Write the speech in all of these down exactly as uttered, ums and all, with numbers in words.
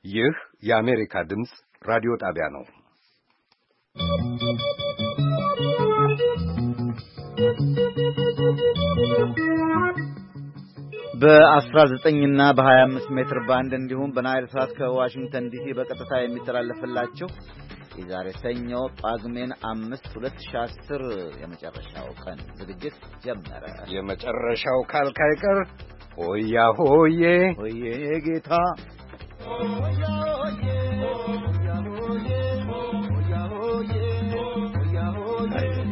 ይህ የአሜሪካ ድምፅ ራዲዮ ጣቢያ ነው። በአስራ ዘጠኝ እና በሀያ አምስት ሜትር ባንድ እንዲሁም በናይል ሳት ከዋሽንግተን ዲሲ በቀጥታ የሚተላለፍላችሁ የዛሬ ሰኞ ጳጉሜን አምስት ሁለት ሺህ አስር የመጨረሻው ቀን ዝግጅት ጀመረ። የመጨረሻው ካልካይ ቀር ሆያ ሆዬ ሆዬ ጌታ ሆያ ሆዬ ሆያ ሆዬ ሆያ ሆዬ ሆያ ሆዬ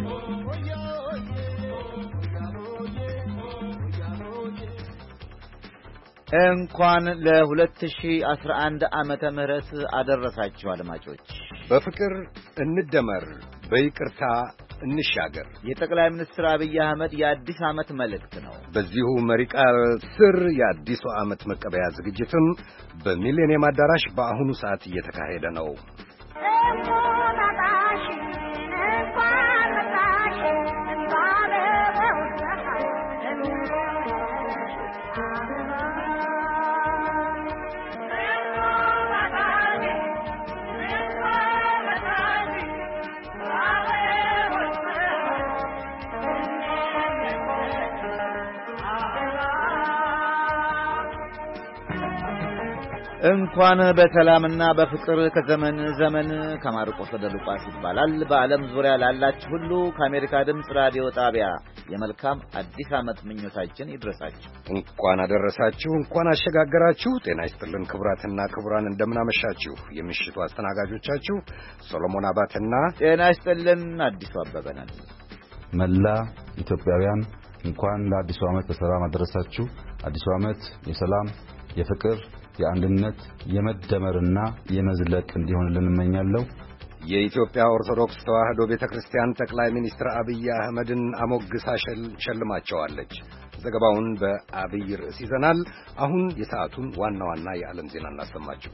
እንኳን ለ2011 ዓመተ ምህረት አደረሳችሁ አድማጮች። በፍቅር እንደመር በይቅርታ እንሻገር የጠቅላይ ሚኒስትር አብይ አህመድ የአዲስ ዓመት መልእክት ነው። በዚሁ መሪ ቃል ስር የአዲሱ ዓመት መቀበያ ዝግጅትም በሚሌኒየም አዳራሽ በአሁኑ ሰዓት እየተካሄደ ነው። እንኳን በሰላምና በፍቅር ከዘመን ዘመን ከማርቆስ ወደ ሉቃስ ይባላል። በዓለም ዙሪያ ላላችሁ ሁሉ ከአሜሪካ ድምፅ ራዲዮ ጣቢያ የመልካም አዲስ ዓመት ምኞታችን ይድረሳችሁ። እንኳን አደረሳችሁ፣ እንኳን አሸጋገራችሁ። ጤና ይስጥልን ክቡራትና ክቡራን፣ እንደምናመሻችሁ። የምሽቱ አስተናጋጆቻችሁ ሶሎሞን አባተና ጤና ይስጥልን አዲሱ አበበ ነን። መላ ኢትዮጵያውያን እንኳን ለአዲሱ ዓመት በሰላም አደረሳችሁ። አዲሱ ዓመት የሰላም፣ የፍቅር፣ የአንድነት፣ የመደመርና የመዝለቅ እንዲሆንልን እመኛለሁ። የኢትዮጵያ ኦርቶዶክስ ተዋሕዶ ቤተክርስቲያን ጠቅላይ ሚኒስትር አብይ አህመድን አሞግሳ ሸልማቸዋለች። ዘገባውን በአብይ ርዕስ ይዘናል። አሁን የሰዓቱን ዋና ዋና የዓለም ዜና እናሰማችሁ።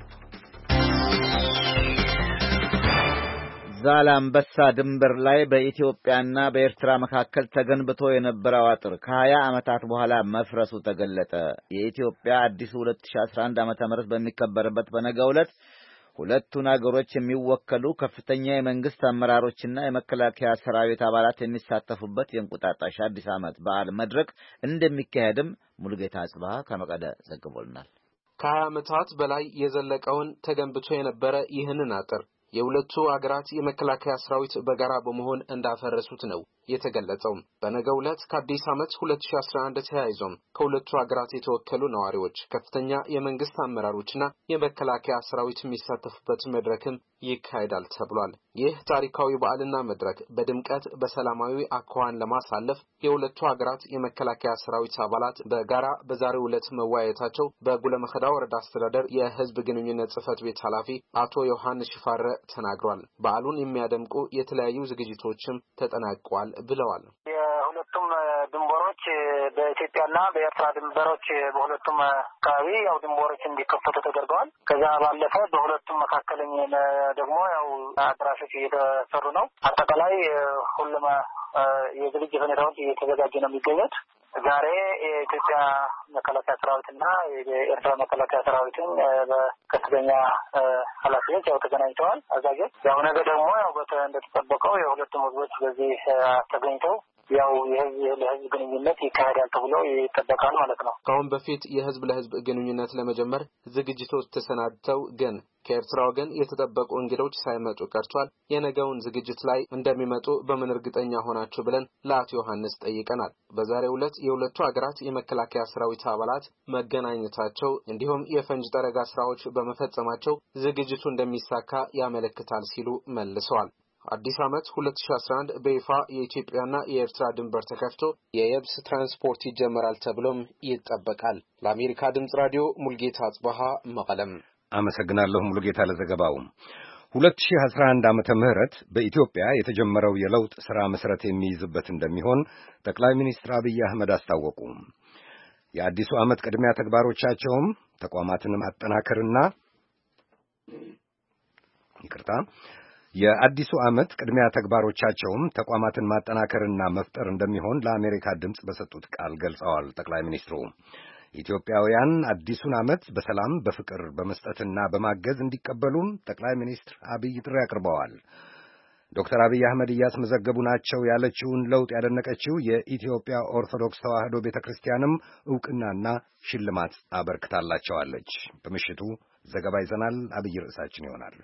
ዛላምበሳ ድንበር ላይ በኢትዮጵያና በኤርትራ መካከል ተገንብቶ የነበረው አጥር ከሀያ ዓመታት በኋላ መፍረሱ ተገለጠ። የኢትዮጵያ አዲሱ ሁለት ሺህ አስራ አንድ ዓመተ ምህረት በሚከበርበት በነገው ዕለት ሁለቱን አገሮች የሚወከሉ ከፍተኛ የመንግስት አመራሮችና የመከላከያ ሰራዊት አባላት የሚሳተፉበት የእንቁጣጣሽ አዲስ ዓመት በዓል መድረክ እንደሚካሄድም ሙሉጌታ አጽባህ ከመቀለ ዘግቦልናል። ከሀያ ዓመታት በላይ የዘለቀውን ተገንብቶ የነበረ ይህንን አጥር የሁለቱ አገራት የመከላከያ ሰራዊት በጋራ በመሆን እንዳፈረሱት ነው የተገለጸው። በነገው ዕለት ከአዲስ ዓመት ሁለት ሺህ አስራ አንድ ተያይዞም ከሁለቱ አገራት የተወከሉ ነዋሪዎች፣ ከፍተኛ የመንግስት አመራሮችና የመከላከያ ሰራዊት የሚሳተፉበት መድረክም ይካሄዳል ተብሏል። ይህ ታሪካዊ በዓልና መድረክ በድምቀት በሰላማዊ አኳኋን ለማሳለፍ የሁለቱ አገራት የመከላከያ ሰራዊት አባላት በጋራ በዛሬው ዕለት መወያየታቸው በጉለመኸዳ ወረዳ አስተዳደር የህዝብ ግንኙነት ጽህፈት ቤት ኃላፊ አቶ ዮሐንስ ሽፋረ ተናግሯል። በዓሉን የሚያደምቁ የተለያዩ ዝግጅቶችም ተጠናቀዋል ብለዋል። የሁለቱም ድንበሮች በኢትዮጵያና በኤርትራ ድንበሮች በሁለቱም አካባቢ ያው ድንበሮች እንዲከፈቱ ተደርገዋል። ከዛ ባለፈ በሁለቱም መካከለኛ ደግሞ ያው አድራሾች እየተሰሩ ነው። አጠቃላይ ሁሉም የዝግጅት ሁኔታዎች እየተዘጋጁ ነው የሚገኙት። ዛሬ የኢትዮጵያ መከላከያ ሰራዊትና የኤርትራ መከላከያ ሰራዊትን በከፍተኛ ኃላፊዎች ያው ተገናኝተዋል። አዛዦች ያው ነገ ደግሞ ያው እንደተጠበቀው የሁለቱም ህዝቦች በዚህ ተገኝተው ያው የህዝብ ለህዝብ ግንኙነት ይካሄዳል ተብሎ ይጠበቃል ማለት ነው። ከአሁን በፊት የህዝብ ለህዝብ ግንኙነት ለመጀመር ዝግጅቶች ተሰናድተው ግን ከኤርትራ ወገን የተጠበቁ እንግዶች ሳይመጡ ቀርቷል። የነገውን ዝግጅት ላይ እንደሚመጡ በምን እርግጠኛ ሆናችሁ ብለን ለአቶ ዮሐንስ ጠይቀናል። በዛሬው ዕለት የሁለቱ አገራት የመከላከያ ሰራዊት አባላት መገናኘታቸው እንዲሁም የፈንጅ ጠረጋ ስራዎች በመፈጸማቸው ዝግጅቱ እንደሚሳካ ያመለክታል ሲሉ መልሰዋል። አዲስ ዓመት ሁለት ሺህ አስራ አንድ በይፋ የኢትዮጵያና የኤርትራ ድንበር ተከፍቶ የየብስ ትራንስፖርት ይጀመራል ተብሎም ይጠበቃል። ለአሜሪካ ድምፅ ራዲዮ ሙሉጌታ አጽባሃ መቀለም። አመሰግናለሁ ሙሉጌታ ለዘገባው። ሁለት ሺህ አስራ አንድ ዓመተ ምህረት በኢትዮጵያ የተጀመረው የለውጥ ሥራ መሰረት የሚይዝበት እንደሚሆን ጠቅላይ ሚኒስትር አብይ አህመድ አስታወቁ። የአዲሱ ዓመት ቅድሚያ ተግባሮቻቸውም ተቋማትን ማጠናከርና ይቅርታ የአዲሱ ዓመት ቅድሚያ ተግባሮቻቸውም ተቋማትን ማጠናከርና መፍጠር እንደሚሆን ለአሜሪካ ድምፅ በሰጡት ቃል ገልጸዋል። ጠቅላይ ሚኒስትሩ ኢትዮጵያውያን አዲሱን ዓመት በሰላም በፍቅር በመስጠትና በማገዝ እንዲቀበሉም ጠቅላይ ሚኒስትር አብይ ጥሪ አቅርበዋል። ዶክተር አብይ አህመድ እያስመዘገቡ ናቸው ያለችውን ለውጥ ያደነቀችው የኢትዮጵያ ኦርቶዶክስ ተዋሕዶ ቤተክርስቲያንም ዕውቅናና ሽልማት አበርክታላቸዋለች። በምሽቱ ዘገባ ይዘናል። አብይ ርዕሳችን ይሆናል።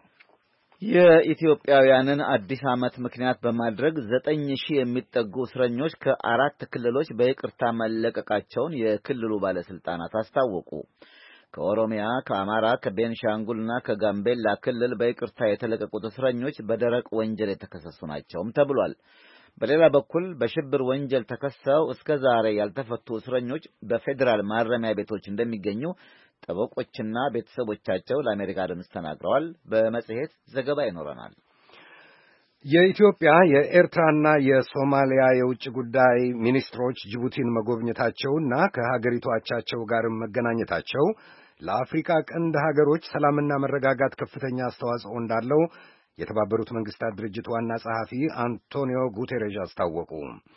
የኢትዮጵያውያንን አዲስ ዓመት ምክንያት በማድረግ ዘጠኝ ሺህ የሚጠጉ እስረኞች ከአራት ክልሎች በይቅርታ መለቀቃቸውን የክልሉ ባለስልጣናት አስታወቁ። ከኦሮሚያ፣ ከአማራ፣ ከቤንሻንጉልና ከጋምቤላ ክልል በይቅርታ የተለቀቁት እስረኞች በደረቅ ወንጀል የተከሰሱ ናቸውም ተብሏል። በሌላ በኩል በሽብር ወንጀል ተከሰው እስከ ዛሬ ያልተፈቱ እስረኞች በፌዴራል ማረሚያ ቤቶች እንደሚገኙ ጠበቆችና ቤተሰቦቻቸው ለአሜሪካ ድምፅ ተናግረዋል። በመጽሔት ዘገባ ይኖረናል። የኢትዮጵያ የኤርትራና የሶማሊያ የውጭ ጉዳይ ሚኒስትሮች ጅቡቲን መጎብኘታቸውና ከሀገሪቱ አቻቸው ጋር መገናኘታቸው ለአፍሪካ ቀንድ ሀገሮች ሰላምና መረጋጋት ከፍተኛ አስተዋጽኦ እንዳለው የተባበሩት መንግስታት ድርጅት ዋና ጸሐፊ አንቶኒዮ ጉቴሬዥ አስታወቁ።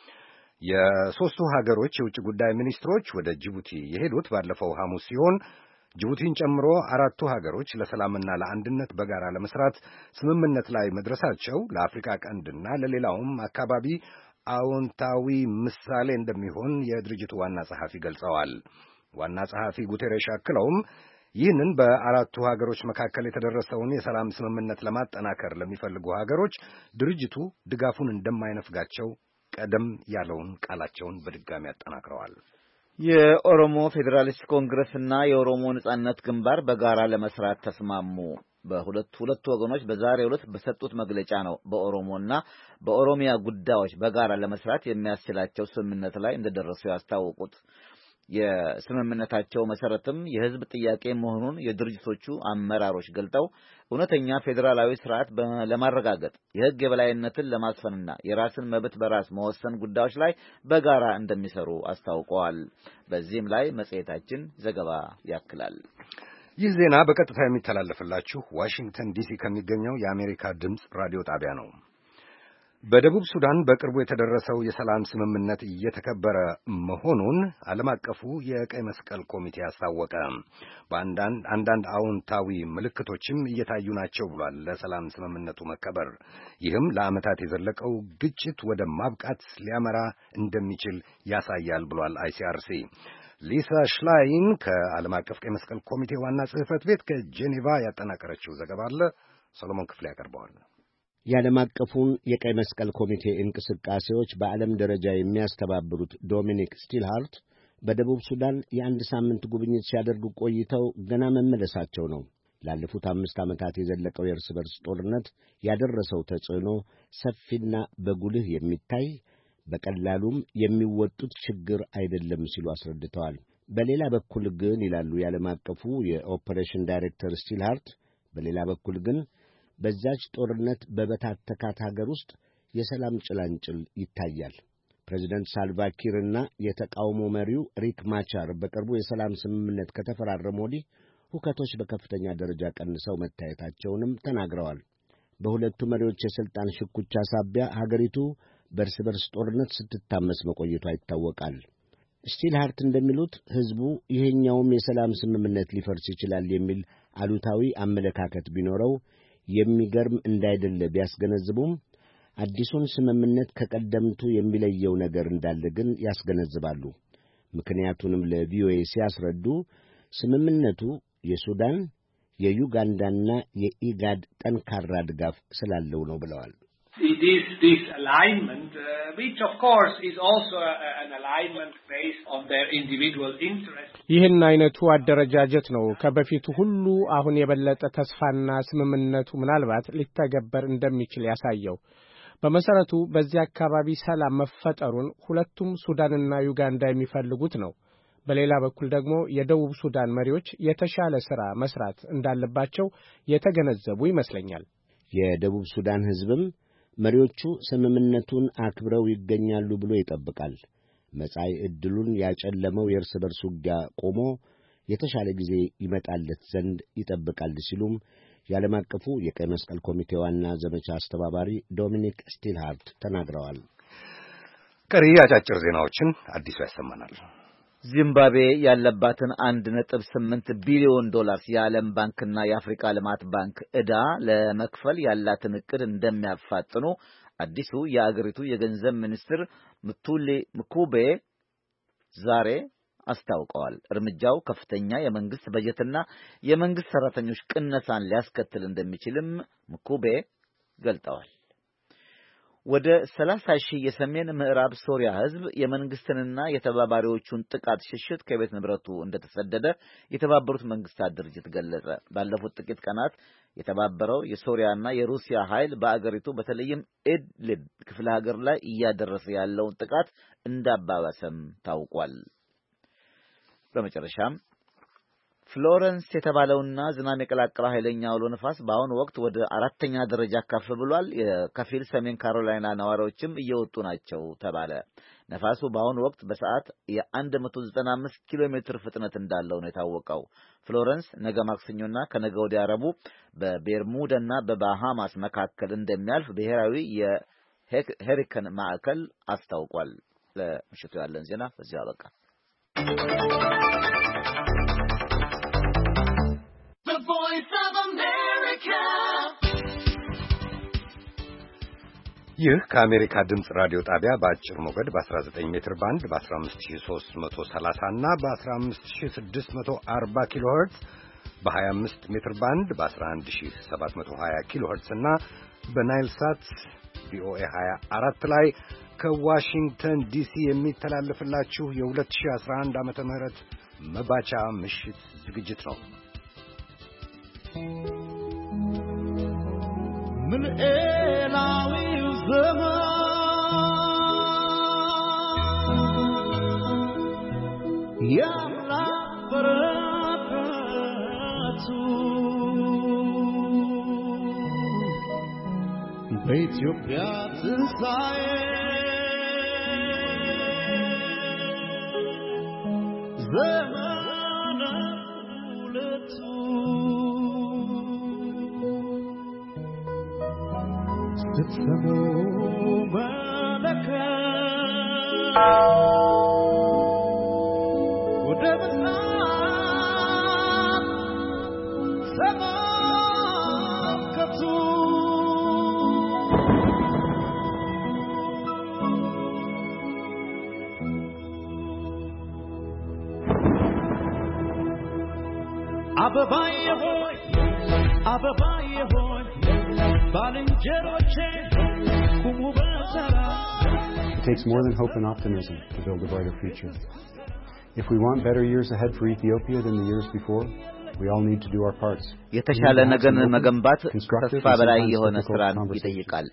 የሦስቱ ሀገሮች የውጭ ጉዳይ ሚኒስትሮች ወደ ጅቡቲ የሄዱት ባለፈው ሐሙስ ሲሆን ጅቡቲን ጨምሮ አራቱ ሀገሮች ለሰላምና ለአንድነት በጋራ ለመስራት ስምምነት ላይ መድረሳቸው ለአፍሪካ ቀንድና ለሌላውም አካባቢ አዎንታዊ ምሳሌ እንደሚሆን የድርጅቱ ዋና ጸሐፊ ገልጸዋል። ዋና ጸሐፊ ጉቴሬሽ አክለውም ይህንን በአራቱ ሀገሮች መካከል የተደረሰውን የሰላም ስምምነት ለማጠናከር ለሚፈልጉ ሀገሮች ድርጅቱ ድጋፉን እንደማይነፍጋቸው ቀደም ያለውን ቃላቸውን በድጋሚ አጠናክረዋል። የኦሮሞ ፌዴራሊስት ኮንግረስና የኦሮሞ ነጻነት ግንባር በጋራ ለመስራት ተስማሙ። በሁለቱ ሁለቱ ወገኖች በዛሬው ዕለት በሰጡት መግለጫ ነው በኦሮሞና በኦሮሚያ ጉዳዮች በጋራ ለመስራት የሚያስችላቸው ስምምነት ላይ እንደደረሱ ያስታወቁት። የስምምነታቸው መሰረትም የህዝብ ጥያቄ መሆኑን የድርጅቶቹ አመራሮች ገልጠው እውነተኛ ፌዴራላዊ ስርዓት ለማረጋገጥ የህግ የበላይነትን ለማስፈንና የራስን መብት በራስ መወሰን ጉዳዮች ላይ በጋራ እንደሚሰሩ አስታውቀዋል። በዚህም ላይ መጽሔታችን ዘገባ ያክላል። ይህ ዜና በቀጥታ የሚተላለፍላችሁ ዋሽንግተን ዲሲ ከሚገኘው የአሜሪካ ድምፅ ራዲዮ ጣቢያ ነው። በደቡብ ሱዳን በቅርቡ የተደረሰው የሰላም ስምምነት እየተከበረ መሆኑን ዓለም አቀፉ የቀይ መስቀል ኮሚቴ አስታወቀ። በአንዳንድ አንዳንድ አዎንታዊ ምልክቶችም እየታዩ ናቸው ብሏል ለሰላም ስምምነቱ መከበር። ይህም ለዓመታት የዘለቀው ግጭት ወደ ማብቃት ሊያመራ እንደሚችል ያሳያል ብሏል አይሲአርሲ። ሊሳ ሽላይን ከዓለም አቀፍ ቀይ መስቀል ኮሚቴ ዋና ጽሕፈት ቤት ከጄኔቫ ያጠናቀረችው ዘገባ አለ። ሰሎሞን ክፍሌ ያቀርበዋል። የዓለም አቀፉን የቀይ መስቀል ኮሚቴ እንቅስቃሴዎች በዓለም ደረጃ የሚያስተባብሩት ዶሚኒክ ስቲልሃርት በደቡብ ሱዳን የአንድ ሳምንት ጉብኝት ሲያደርጉ ቆይተው ገና መመለሳቸው ነው። ላለፉት አምስት ዓመታት የዘለቀው የእርስ በርስ ጦርነት ያደረሰው ተጽዕኖ ሰፊና በጉልህ የሚታይ በቀላሉም የሚወጡት ችግር አይደለም ሲሉ አስረድተዋል። በሌላ በኩል ግን ይላሉ የዓለም አቀፉ የኦፐሬሽን ዳይሬክተር ስቲልሃርት፣ በሌላ በኩል ግን በዛች ጦርነት በበታተካት ሀገር ውስጥ የሰላም ጭላንጭል ይታያል። ፕሬዚደንት ሳልቫኪርና የተቃውሞ መሪው ሪክ ማቻር በቅርቡ የሰላም ስምምነት ከተፈራረሙ ወዲህ ሁከቶች በከፍተኛ ደረጃ ቀንሰው መታየታቸውንም ተናግረዋል። በሁለቱ መሪዎች የሥልጣን ሽኩቻ ሳቢያ ሀገሪቱ በእርስ በርስ ጦርነት ስትታመስ መቆየቷ ይታወቃል። ስቲልሃርት እንደሚሉት ሕዝቡ ይሄኛውም የሰላም ስምምነት ሊፈርስ ይችላል የሚል አሉታዊ አመለካከት ቢኖረው የሚገርም እንዳይደለ ቢያስገነዝቡም አዲሱን ስምምነት ከቀደምቱ የሚለየው ነገር እንዳለ ግን ያስገነዝባሉ። ምክንያቱንም ለቪኦኤ ሲያስረዱ ስምምነቱ የሱዳን የዩጋንዳና የኢጋድ ጠንካራ ድጋፍ ስላለው ነው ብለዋል። This, this alignment, uh, which of course is also a, an alignment based on their individual interests. ይህን አይነቱ አደረጃጀት ነው ከበፊቱ ሁሉ አሁን የበለጠ ተስፋና ስምምነቱ ምናልባት ሊተገበር እንደሚችል ያሳየው። በመሰረቱ በዚህ አካባቢ ሰላም መፈጠሩን ሁለቱም ሱዳንና ዩጋንዳ የሚፈልጉት ነው። በሌላ በኩል ደግሞ የደቡብ ሱዳን መሪዎች የተሻለ ሥራ መስራት እንዳለባቸው የተገነዘቡ ይመስለኛል። የደቡብ ሱዳን ሕዝብም መሪዎቹ ስምምነቱን አክብረው ይገኛሉ ብሎ ይጠብቃል። መጻኢ ዕድሉን ያጨለመው የእርስ በርስ ውጊያ ቆሞ የተሻለ ጊዜ ይመጣለት ዘንድ ይጠብቃል ሲሉም የዓለም አቀፉ የቀይ መስቀል ኮሚቴ ዋና ዘመቻ አስተባባሪ ዶሚኒክ ስቲልሃርት ተናግረዋል። ቀሪ አጫጭር ዜናዎችን አዲሱ ያሰማናል። ዚምባብዌ ያለባትን አንድ ነጥብ ስምንት ቢሊዮን ዶላር የዓለም ባንክና የአፍሪካ ልማት ባንክ ዕዳ ለመክፈል ያላትን እቅድ እንደሚያፋጥኑ አዲሱ የአገሪቱ የገንዘብ ሚኒስትር ሙቱሌ ሙኩቤ ዛሬ አስታውቀዋል። እርምጃው ከፍተኛ የመንግስት በጀትና የመንግስት ሰራተኞች ቅነሳን ሊያስከትል እንደሚችልም ሙኩቤ ገልጠዋል። ወደ ሰላሳ ሺህ የሰሜን ምዕራብ ሶሪያ ህዝብ የመንግስትንና የተባባሪዎቹን ጥቃት ሽሽት ከቤት ንብረቱ እንደተሰደደ የተባበሩት መንግስታት ድርጅት ገለጸ። ባለፉት ጥቂት ቀናት የተባበረው የሶሪያና የሩሲያ ኃይል በአገሪቱ በተለይም ኢድሊብ ክፍለ ሀገር ላይ እያደረሰ ያለውን ጥቃት እንዳባባሰም ታውቋል። በመጨረሻም ፍሎረንስ የተባለውና ዝናብ የቀላቀለው ኃይለኛ አውሎ ነፋስ በአሁኑ ወቅት ወደ አራተኛ ደረጃ ከፍ ብሏል። የከፊል ሰሜን ካሮላይና ነዋሪዎችም እየወጡ ናቸው ተባለ። ነፋሱ በአሁኑ ወቅት በሰዓት የ195 ኪሎ ሜትር ፍጥነት እንዳለው ነው የታወቀው። ፍሎረንስ ነገ ማክሰኞና ከነገ ወዲያ ረቡዕ በቤርሙዳና በባሃማስ መካከል እንደሚያልፍ ብሔራዊ የሄሪኬን ማዕከል አስታውቋል። ለምሽቱ ያለን ዜና በዚህ አበቃ። ይህ ከአሜሪካ ድምፅ ራዲዮ ጣቢያ በአጭር ሞገድ በ19 ሜትር ባንድ በ15330 እና በ15640 ኪሎ ሄርትዝ በ25 ሜትር ባንድ በ11720 ኪሎ ሄርትዝ እና በናይል ሳት ቪኦኤ ሃያ አራት ላይ ከዋሽንግተን ዲሲ የሚተላለፍላችሁ የ2011 ዓመተ ምህረት መባቻ ምሽት ዝግጅት ነው። ምን ኤላዊው ዘመን ያምላክ በረከቱ በኢትዮጵያ ትንሣኤ ዘመነ ሁለቱ ስትሰሙ መለከት ወደ ምስራቅ ተመልከቱ አበባዬ ሆይ አበባዬ ሆይ ባልንጀሮቼ ቁሙ በተራ It takes more than hope and optimism to build a brighter future. If we want better years ahead for Ethiopia than the years before, we all need to do our parts. የተሻለ ነገን መገንባት ተስፋ በላይ የሆነ ስራን ይጠይቃል።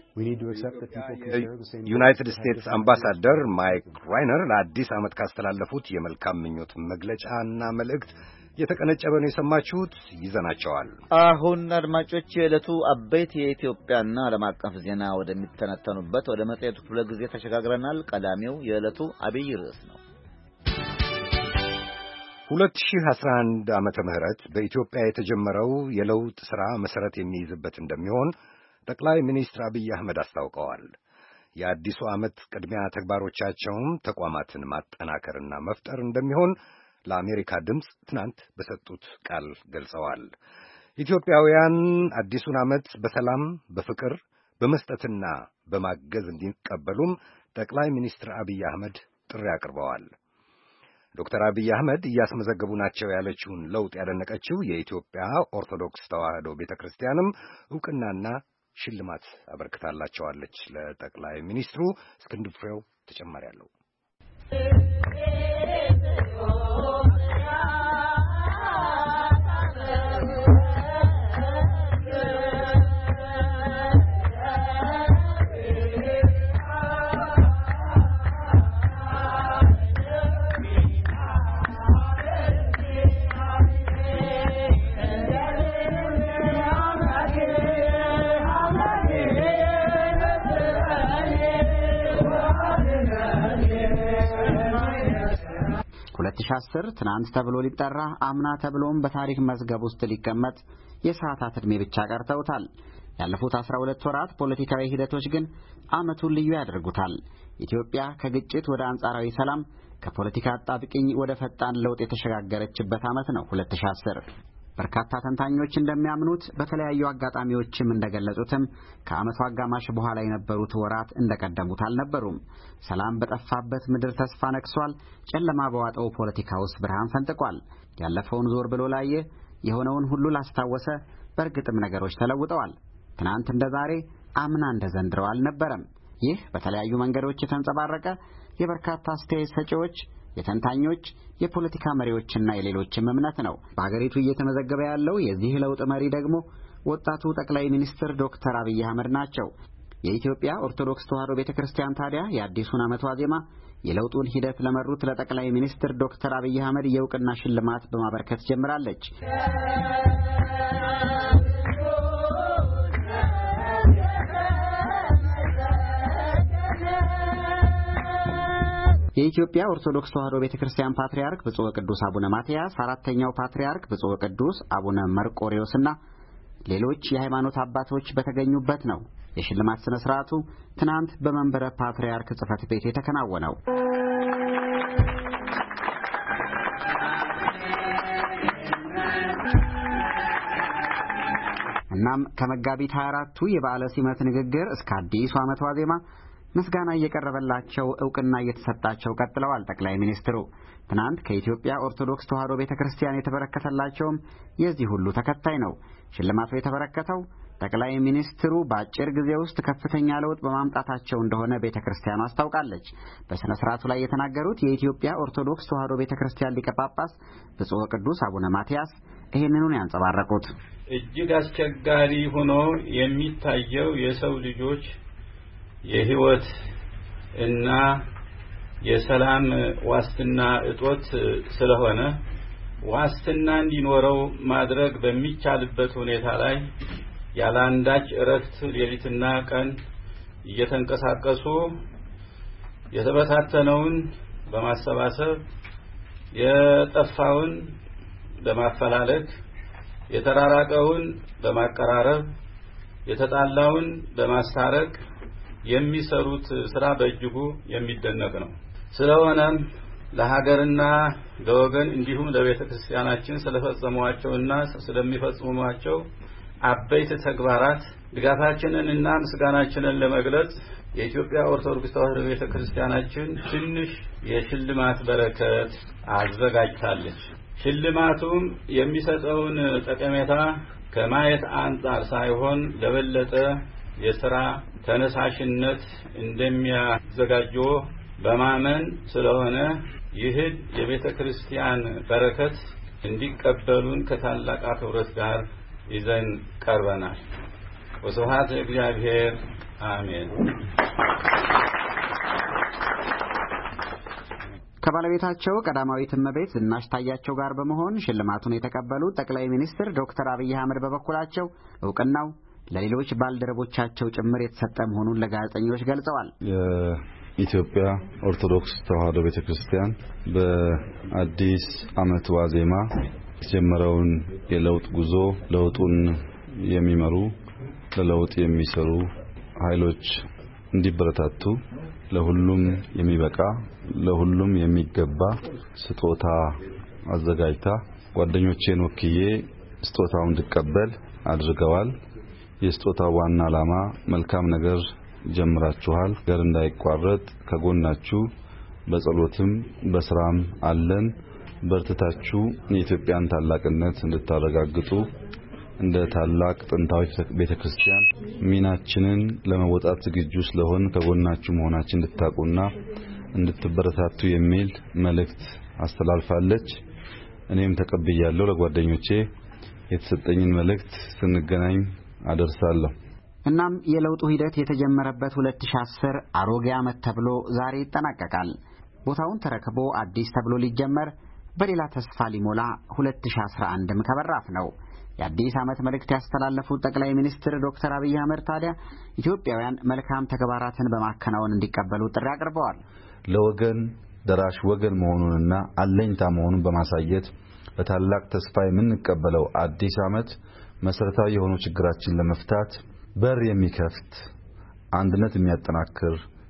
ዩናይትድ ስቴትስ አምባሳደር ማይክ ራይነር ለአዲስ ዓመት ካስተላለፉት የመልካም ምኞት መግለጫና መልእክት የተቀነጨበ ነው የሰማችሁት። ይዘናቸዋል። አሁን አድማጮች የዕለቱ አበይት የኢትዮጵያና ዓለም አቀፍ ዜና ወደሚተነተኑበት ወደ መጽሔቱ ክፍለ ጊዜ ተሸጋግረናል። ቀዳሚው የዕለቱ አብይ ርዕስ ነው። ሁለት ሺህ አስራ አንድ ዓመተ ምህረት በኢትዮጵያ የተጀመረው የለውጥ ሥራ መሠረት የሚይዝበት እንደሚሆን ጠቅላይ ሚኒስትር አብይ አህመድ አስታውቀዋል። የአዲሱ ዓመት ቅድሚያ ተግባሮቻቸውም ተቋማትን ማጠናከርና መፍጠር እንደሚሆን ለአሜሪካ ድምፅ ትናንት በሰጡት ቃል ገልጸዋል። ኢትዮጵያውያን አዲሱን ዓመት በሰላም በፍቅር በመስጠትና በማገዝ እንዲቀበሉም ጠቅላይ ሚኒስትር አብይ አህመድ ጥሪ አቅርበዋል። ዶክተር አብይ አህመድ እያስመዘገቡ ናቸው ያለችውን ለውጥ ያደነቀችው የኢትዮጵያ ኦርቶዶክስ ተዋሕዶ ቤተክርስቲያንም ዕውቅናና ሽልማት አበርክታላቸዋለች። ለጠቅላይ ሚኒስትሩ እስክንድር ፍሬው ተጨማሪ አለው። ሁለት ሺህ አስር ትናንት ተብሎ ሊጠራ አምና ተብሎም በታሪክ መዝገብ ውስጥ ሊቀመጥ የሰዓታት ዕድሜ ብቻ ቀርተውታል። ያለፉት አስራ ሁለት ወራት ፖለቲካዊ ሂደቶች ግን ዓመቱን ልዩ ያደርጉታል። ኢትዮጵያ ከግጭት ወደ አንጻራዊ ሰላም፣ ከፖለቲካ አጣብቂኝ ወደ ፈጣን ለውጥ የተሸጋገረችበት ዓመት ነው ሁለት ሺህ አስር። በርካታ ተንታኞች እንደሚያምኑት በተለያዩ አጋጣሚዎችም እንደገለጹትም ከዓመቱ አጋማሽ በኋላ የነበሩት ወራት እንደቀደሙት አልነበሩም። ሰላም በጠፋበት ምድር ተስፋ ነግሷል። ጨለማ በዋጠው ፖለቲካ ውስጥ ብርሃን ፈንጥቋል። ያለፈውን ዞር ብሎ ላየ፣ የሆነውን ሁሉ ላስታወሰ በእርግጥም ነገሮች ተለውጠዋል። ትናንት እንደ ዛሬ፣ አምና እንደ ዘንድሮው አልነበረም። ይህ በተለያዩ መንገዶች የተንጸባረቀ የበርካታ አስተያየት ሰጪዎች፣ የተንታኞች፣ የፖለቲካ መሪዎችና የሌሎችም እምነት ነው። በሀገሪቱ እየተመዘገበ ያለው የዚህ ለውጥ መሪ ደግሞ ወጣቱ ጠቅላይ ሚኒስትር ዶክተር አብይ አህመድ ናቸው። የኢትዮጵያ ኦርቶዶክስ ተዋሕዶ ቤተክርስቲያን ታዲያ የአዲሱን ዓመት ዋዜማ የለውጡን ሂደት ለመሩት ለጠቅላይ ሚኒስትር ዶክተር አብይ አህመድ የእውቅና ሽልማት በማበርከት ጀምራለች። የኢትዮጵያ ኦርቶዶክስ ተዋሕዶ ቤተክርስቲያን ፓትርያርክ ብፁዕ ወቅዱስ አቡነ ማትያስ፣ አራተኛው ፓትርያርክ ብፁዕ ወቅዱስ አቡነ መርቆሬዎስና ሌሎች የሃይማኖት አባቶች በተገኙበት ነው የሽልማት ስነ ስርዓቱ ትናንት በመንበረ ፓትርያርክ ጽሕፈት ቤት የተከናወነው። እናም ከመጋቢት ሃያ አራቱ የበዓለ ሲመት ንግግር እስከ አዲሱ ዓመት ዋዜማ ምስጋና እየቀረበላቸው ዕውቅና እየተሰጣቸው ቀጥለዋል። ጠቅላይ ሚኒስትሩ ትናንት ከኢትዮጵያ ኦርቶዶክስ ተዋሕዶ ቤተክርስቲያን የተበረከተላቸውም የዚህ ሁሉ ተከታይ ነው። ሽልማቱ የተበረከተው ጠቅላይ ሚኒስትሩ በአጭር ጊዜ ውስጥ ከፍተኛ ለውጥ በማምጣታቸው እንደሆነ ቤተክርስቲያኑ አስታውቃለች። በሥነ ሥርዓቱ ላይ የተናገሩት የኢትዮጵያ ኦርቶዶክስ ተዋሕዶ ቤተክርስቲያን ሊቀ ጳጳስ ብፁዕ ወቅዱስ አቡነ ማትያስ ይህንኑን ያንጸባረቁት እጅግ አስቸጋሪ ሆኖ የሚታየው የሰው ልጆች የህይወት እና የሰላም ዋስትና እጦት ስለሆነ ዋስትና እንዲኖረው ማድረግ በሚቻልበት ሁኔታ ላይ ያላንዳች እረፍት ሌሊትና ቀን እየተንቀሳቀሱ የተበታተነውን በማሰባሰብ የጠፋውን በማፈላለግ የተራራቀውን በማቀራረብ የተጣላውን በማስታረቅ የሚሰሩት ስራ በእጅጉ የሚደነቅ ነው። ስለሆነም ለሀገርና ለወገን እንዲሁም ለቤተ ክርስቲያናችን ስለፈጸሟቸውና ስለሚፈጽሟቸው አበይት ተግባራት ድጋፋችንንና ምስጋናችንን ለመግለጽ የኢትዮጵያ ኦርቶዶክስ ተዋሕዶ ቤተ ክርስቲያናችን ትንሽ የሽልማት በረከት አዘጋጅታለች። ሽልማቱም የሚሰጠውን ጠቀሜታ ከማየት አንጻር ሳይሆን ለበለጠ የሥራ ተነሳሽነት እንደሚያዘጋጀው በማመን ስለሆነ ይህን የቤተ ክርስቲያን በረከት እንዲቀበሉን ከታላቅ አክብሮት ጋር ይዘን ቀርበናል። ወስብሐት ለእግዚአብሔር አሜን። ከባለቤታቸው ቀዳማዊት እመቤት ዝናሽ ታያቸው ጋር በመሆን ሽልማቱን የተቀበሉት ጠቅላይ ሚኒስትር ዶክተር አብይ አህመድ በበኩላቸው ዕውቅናው ለሌሎች ባልደረቦቻቸው ጭምር የተሰጠ መሆኑን ለጋዜጠኞች ገልጸዋል። የኢትዮጵያ ኦርቶዶክስ ተዋሕዶ ቤተክርስቲያን በአዲስ ዓመት ዋዜማ የጀመረውን የለውጥ ጉዞ ለውጡን የሚመሩ ለለውጥ የሚሰሩ ኃይሎች እንዲበረታቱ ለሁሉም የሚበቃ ለሁሉም የሚገባ ስጦታ አዘጋጅታ ጓደኞቼን ወክዬ ስጦታውን እንድቀበል አድርገዋል። የስጦታው ዋና ዓላማ መልካም ነገር ጀምራችኋል፣ ነገር እንዳይቋረጥ ከጎናችሁ በጸሎትም በስራም አለን፣ በርትታችሁ የኢትዮጵያን ታላቅነት እንድታረጋግጡ እንደ ታላቅ ጥንታዊ ቤተክርስቲያን ሚናችንን ለመወጣት ዝግጁ ስለሆን ከጎናችሁ መሆናችን እንድታቁና እንድትበረታቱ የሚል መልእክት አስተላልፋለች። እኔም ተቀብያለሁ። ለጓደኞቼ የተሰጠኝን መልእክት ስንገናኝ አደርሳለሁ። እናም የለውጡ ሂደት የተጀመረበት ሁለት ሺህ አስር አሮጌ ዓመት ተብሎ ዛሬ ይጠናቀቃል። ቦታውን ተረክቦ አዲስ ተብሎ ሊጀመር በሌላ ተስፋ ሊሞላ ሁለት ሺህ አስራ አንድም ከበራፍ ነው። የአዲስ ዓመት መልእክት ያስተላለፉት ጠቅላይ ሚኒስትር ዶክተር አብይ አህመድ ታዲያ ኢትዮጵያውያን መልካም ተግባራትን በማከናወን እንዲቀበሉ ጥሪ አቅርበዋል። ለወገን ደራሽ ወገን መሆኑንና አለኝታ መሆኑን በማሳየት በታላቅ ተስፋ የምንቀበለው አዲስ ዓመት መሰረታዊ የሆኑ ችግራችን ለመፍታት በር የሚከፍት አንድነት የሚያጠናክር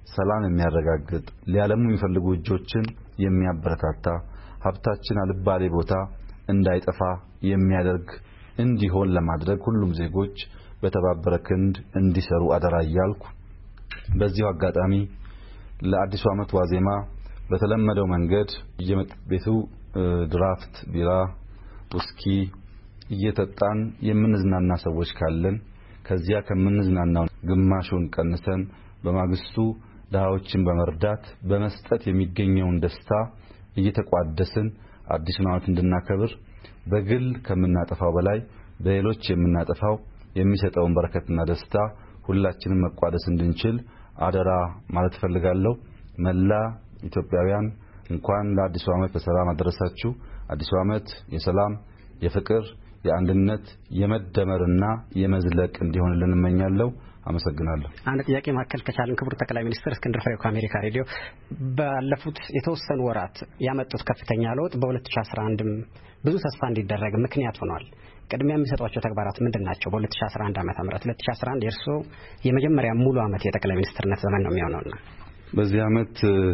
ሰላም የሚያረጋግጥ ሊያለሙ የሚፈልጉ እጆችን የሚያበረታታ ሀብታችን አልባሌ ቦታ እንዳይጠፋ የሚያደርግ እንዲሆን ለማድረግ ሁሉም ዜጎች በተባበረ ክንድ እንዲሰሩ አደራ እያልኩ በዚሁ አጋጣሚ ለአዲሱ ዓመት ዋዜማ በተለመደው መንገድ የመጠጥ ድራፍት ቢራ ውስኪ እየተጣን የምንዝናና ሰዎች ካለን ከዚያ ከምንዝናናው ግማሹን ቀንሰን በማግስቱ ዳዎችን በመርዳት በመስጠት የሚገኘውን ደስታ እየተቋደስን አዲሱን ዓመት እንድናከብር በግል ከምናጠፋው በላይ በሌሎች የምናጠፋው የሚሰጠውን በረከትና ደስታ ሁላችንም መቋደስ እንድንችል አደራ ማለት ፈልጋለሁ። መላ ኢትዮጵያውያን እንኳን ለአዲሱ ዓመት በሰላም አደረሳችሁ። አዲሱ ዓመት የሰላም የፍቅር የአንድነት የመደመርና የመዝለቅ እንዲሆንልን እመኛለሁ። አመሰግናለሁ። አንድ ጥያቄ ማከል ከቻልን ክቡር ጠቅላይ ሚኒስትር እስክንድር ፍሬው ከአሜሪካ ሬዲዮ ባለፉት የተወሰኑ ወራት ያመጡት ከፍተኛ ለውጥ በ2011ም ብዙ ተስፋ እንዲደረግ ምክንያት ሆኗል። ቅድሚያ የሚሰጧቸው ተግባራት ምንድናቸው? በ2011 ዓመተ ምህረት ሁለት ሺህ አስራ አንድ የእርሶ የመጀመሪያ ሙሉ ዓመት የጠቅላይ ሚኒስትርነት ዘመን ነው የሚሆነውና በዚህ ዓመት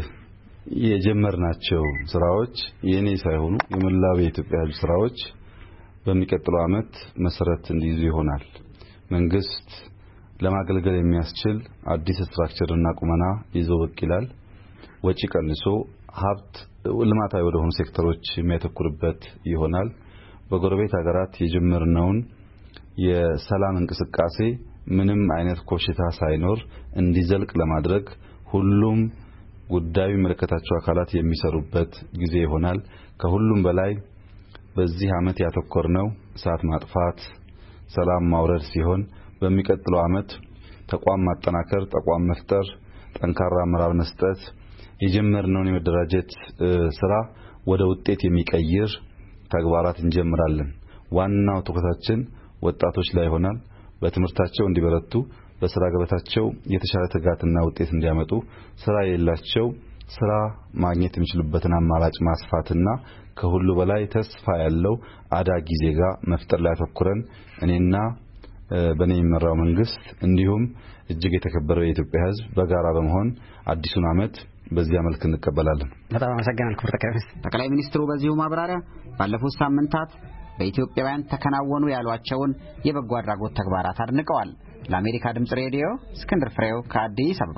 የጀመርናቸው ስራዎች የኔ ሳይሆኑ የመላው የኢትዮጵያ ሕዝብ ስራዎች በሚቀጥለው ዓመት መሰረት እንዲይዙ ይሆናል። መንግስት ለማገልገል የሚያስችል አዲስ ስትራክቸርና ቁመና ይዞ ብቅ ይላል። ወጪ ቀንሶ ሀብት ልማታዊ ወደ ሆኑ ሴክተሮች የሚያተኩርበት ይሆናል። በጎረቤት ሀገራት የጀመርነውን የሰላም እንቅስቃሴ ምንም አይነት ኮሽታ ሳይኖር እንዲዘልቅ ለማድረግ ሁሉም ጉዳዩ የሚመለከታቸው አካላት የሚሰሩበት ጊዜ ይሆናል። ከሁሉም በላይ በዚህ ዓመት ያተኮርነው እሳት ማጥፋት፣ ሰላም ማውረድ ሲሆን በሚቀጥለው ዓመት ተቋም ማጠናከር፣ ተቋም መፍጠር፣ ጠንካራ አመራር መስጠት፣ የጀመርነውን የመደራጀት ስራ ወደ ውጤት የሚቀይር ተግባራት እንጀምራለን። ዋናው ትኩረታችን ወጣቶች ላይ ይሆናል። በትምህርታቸው እንዲበረቱ፣ በስራ ገበታቸው የተሻለ ትጋትና ውጤት እንዲያመጡ፣ ስራ የሌላቸው ስራ ማግኘት የሚችሉበትን አማራጭ ማስፋትና ከሁሉ በላይ ተስፋ ያለው አዳጊ ዜጋ መፍጠር ላይ አተኩረን እኔና በኔ የሚመራው መንግስት እንዲሁም እጅግ የተከበረው የኢትዮጵያ ሕዝብ በጋራ በመሆን አዲሱን ዓመት በዚያ መልክ እንቀበላለን። በጣም አመሰግናለሁ ክቡር ጠቅላይ ሚኒስትር። ጠቅላይ ሚኒስትሩ በዚሁ ማብራሪያ ባለፉት ሳምንታት በኢትዮጵያውያን ተከናወኑ ያሏቸውን የበጎ አድራጎት ተግባራት አድንቀዋል። ለአሜሪካ ድምጽ ሬዲዮ እስክንድር ፍሬው ከአዲስ አበባ።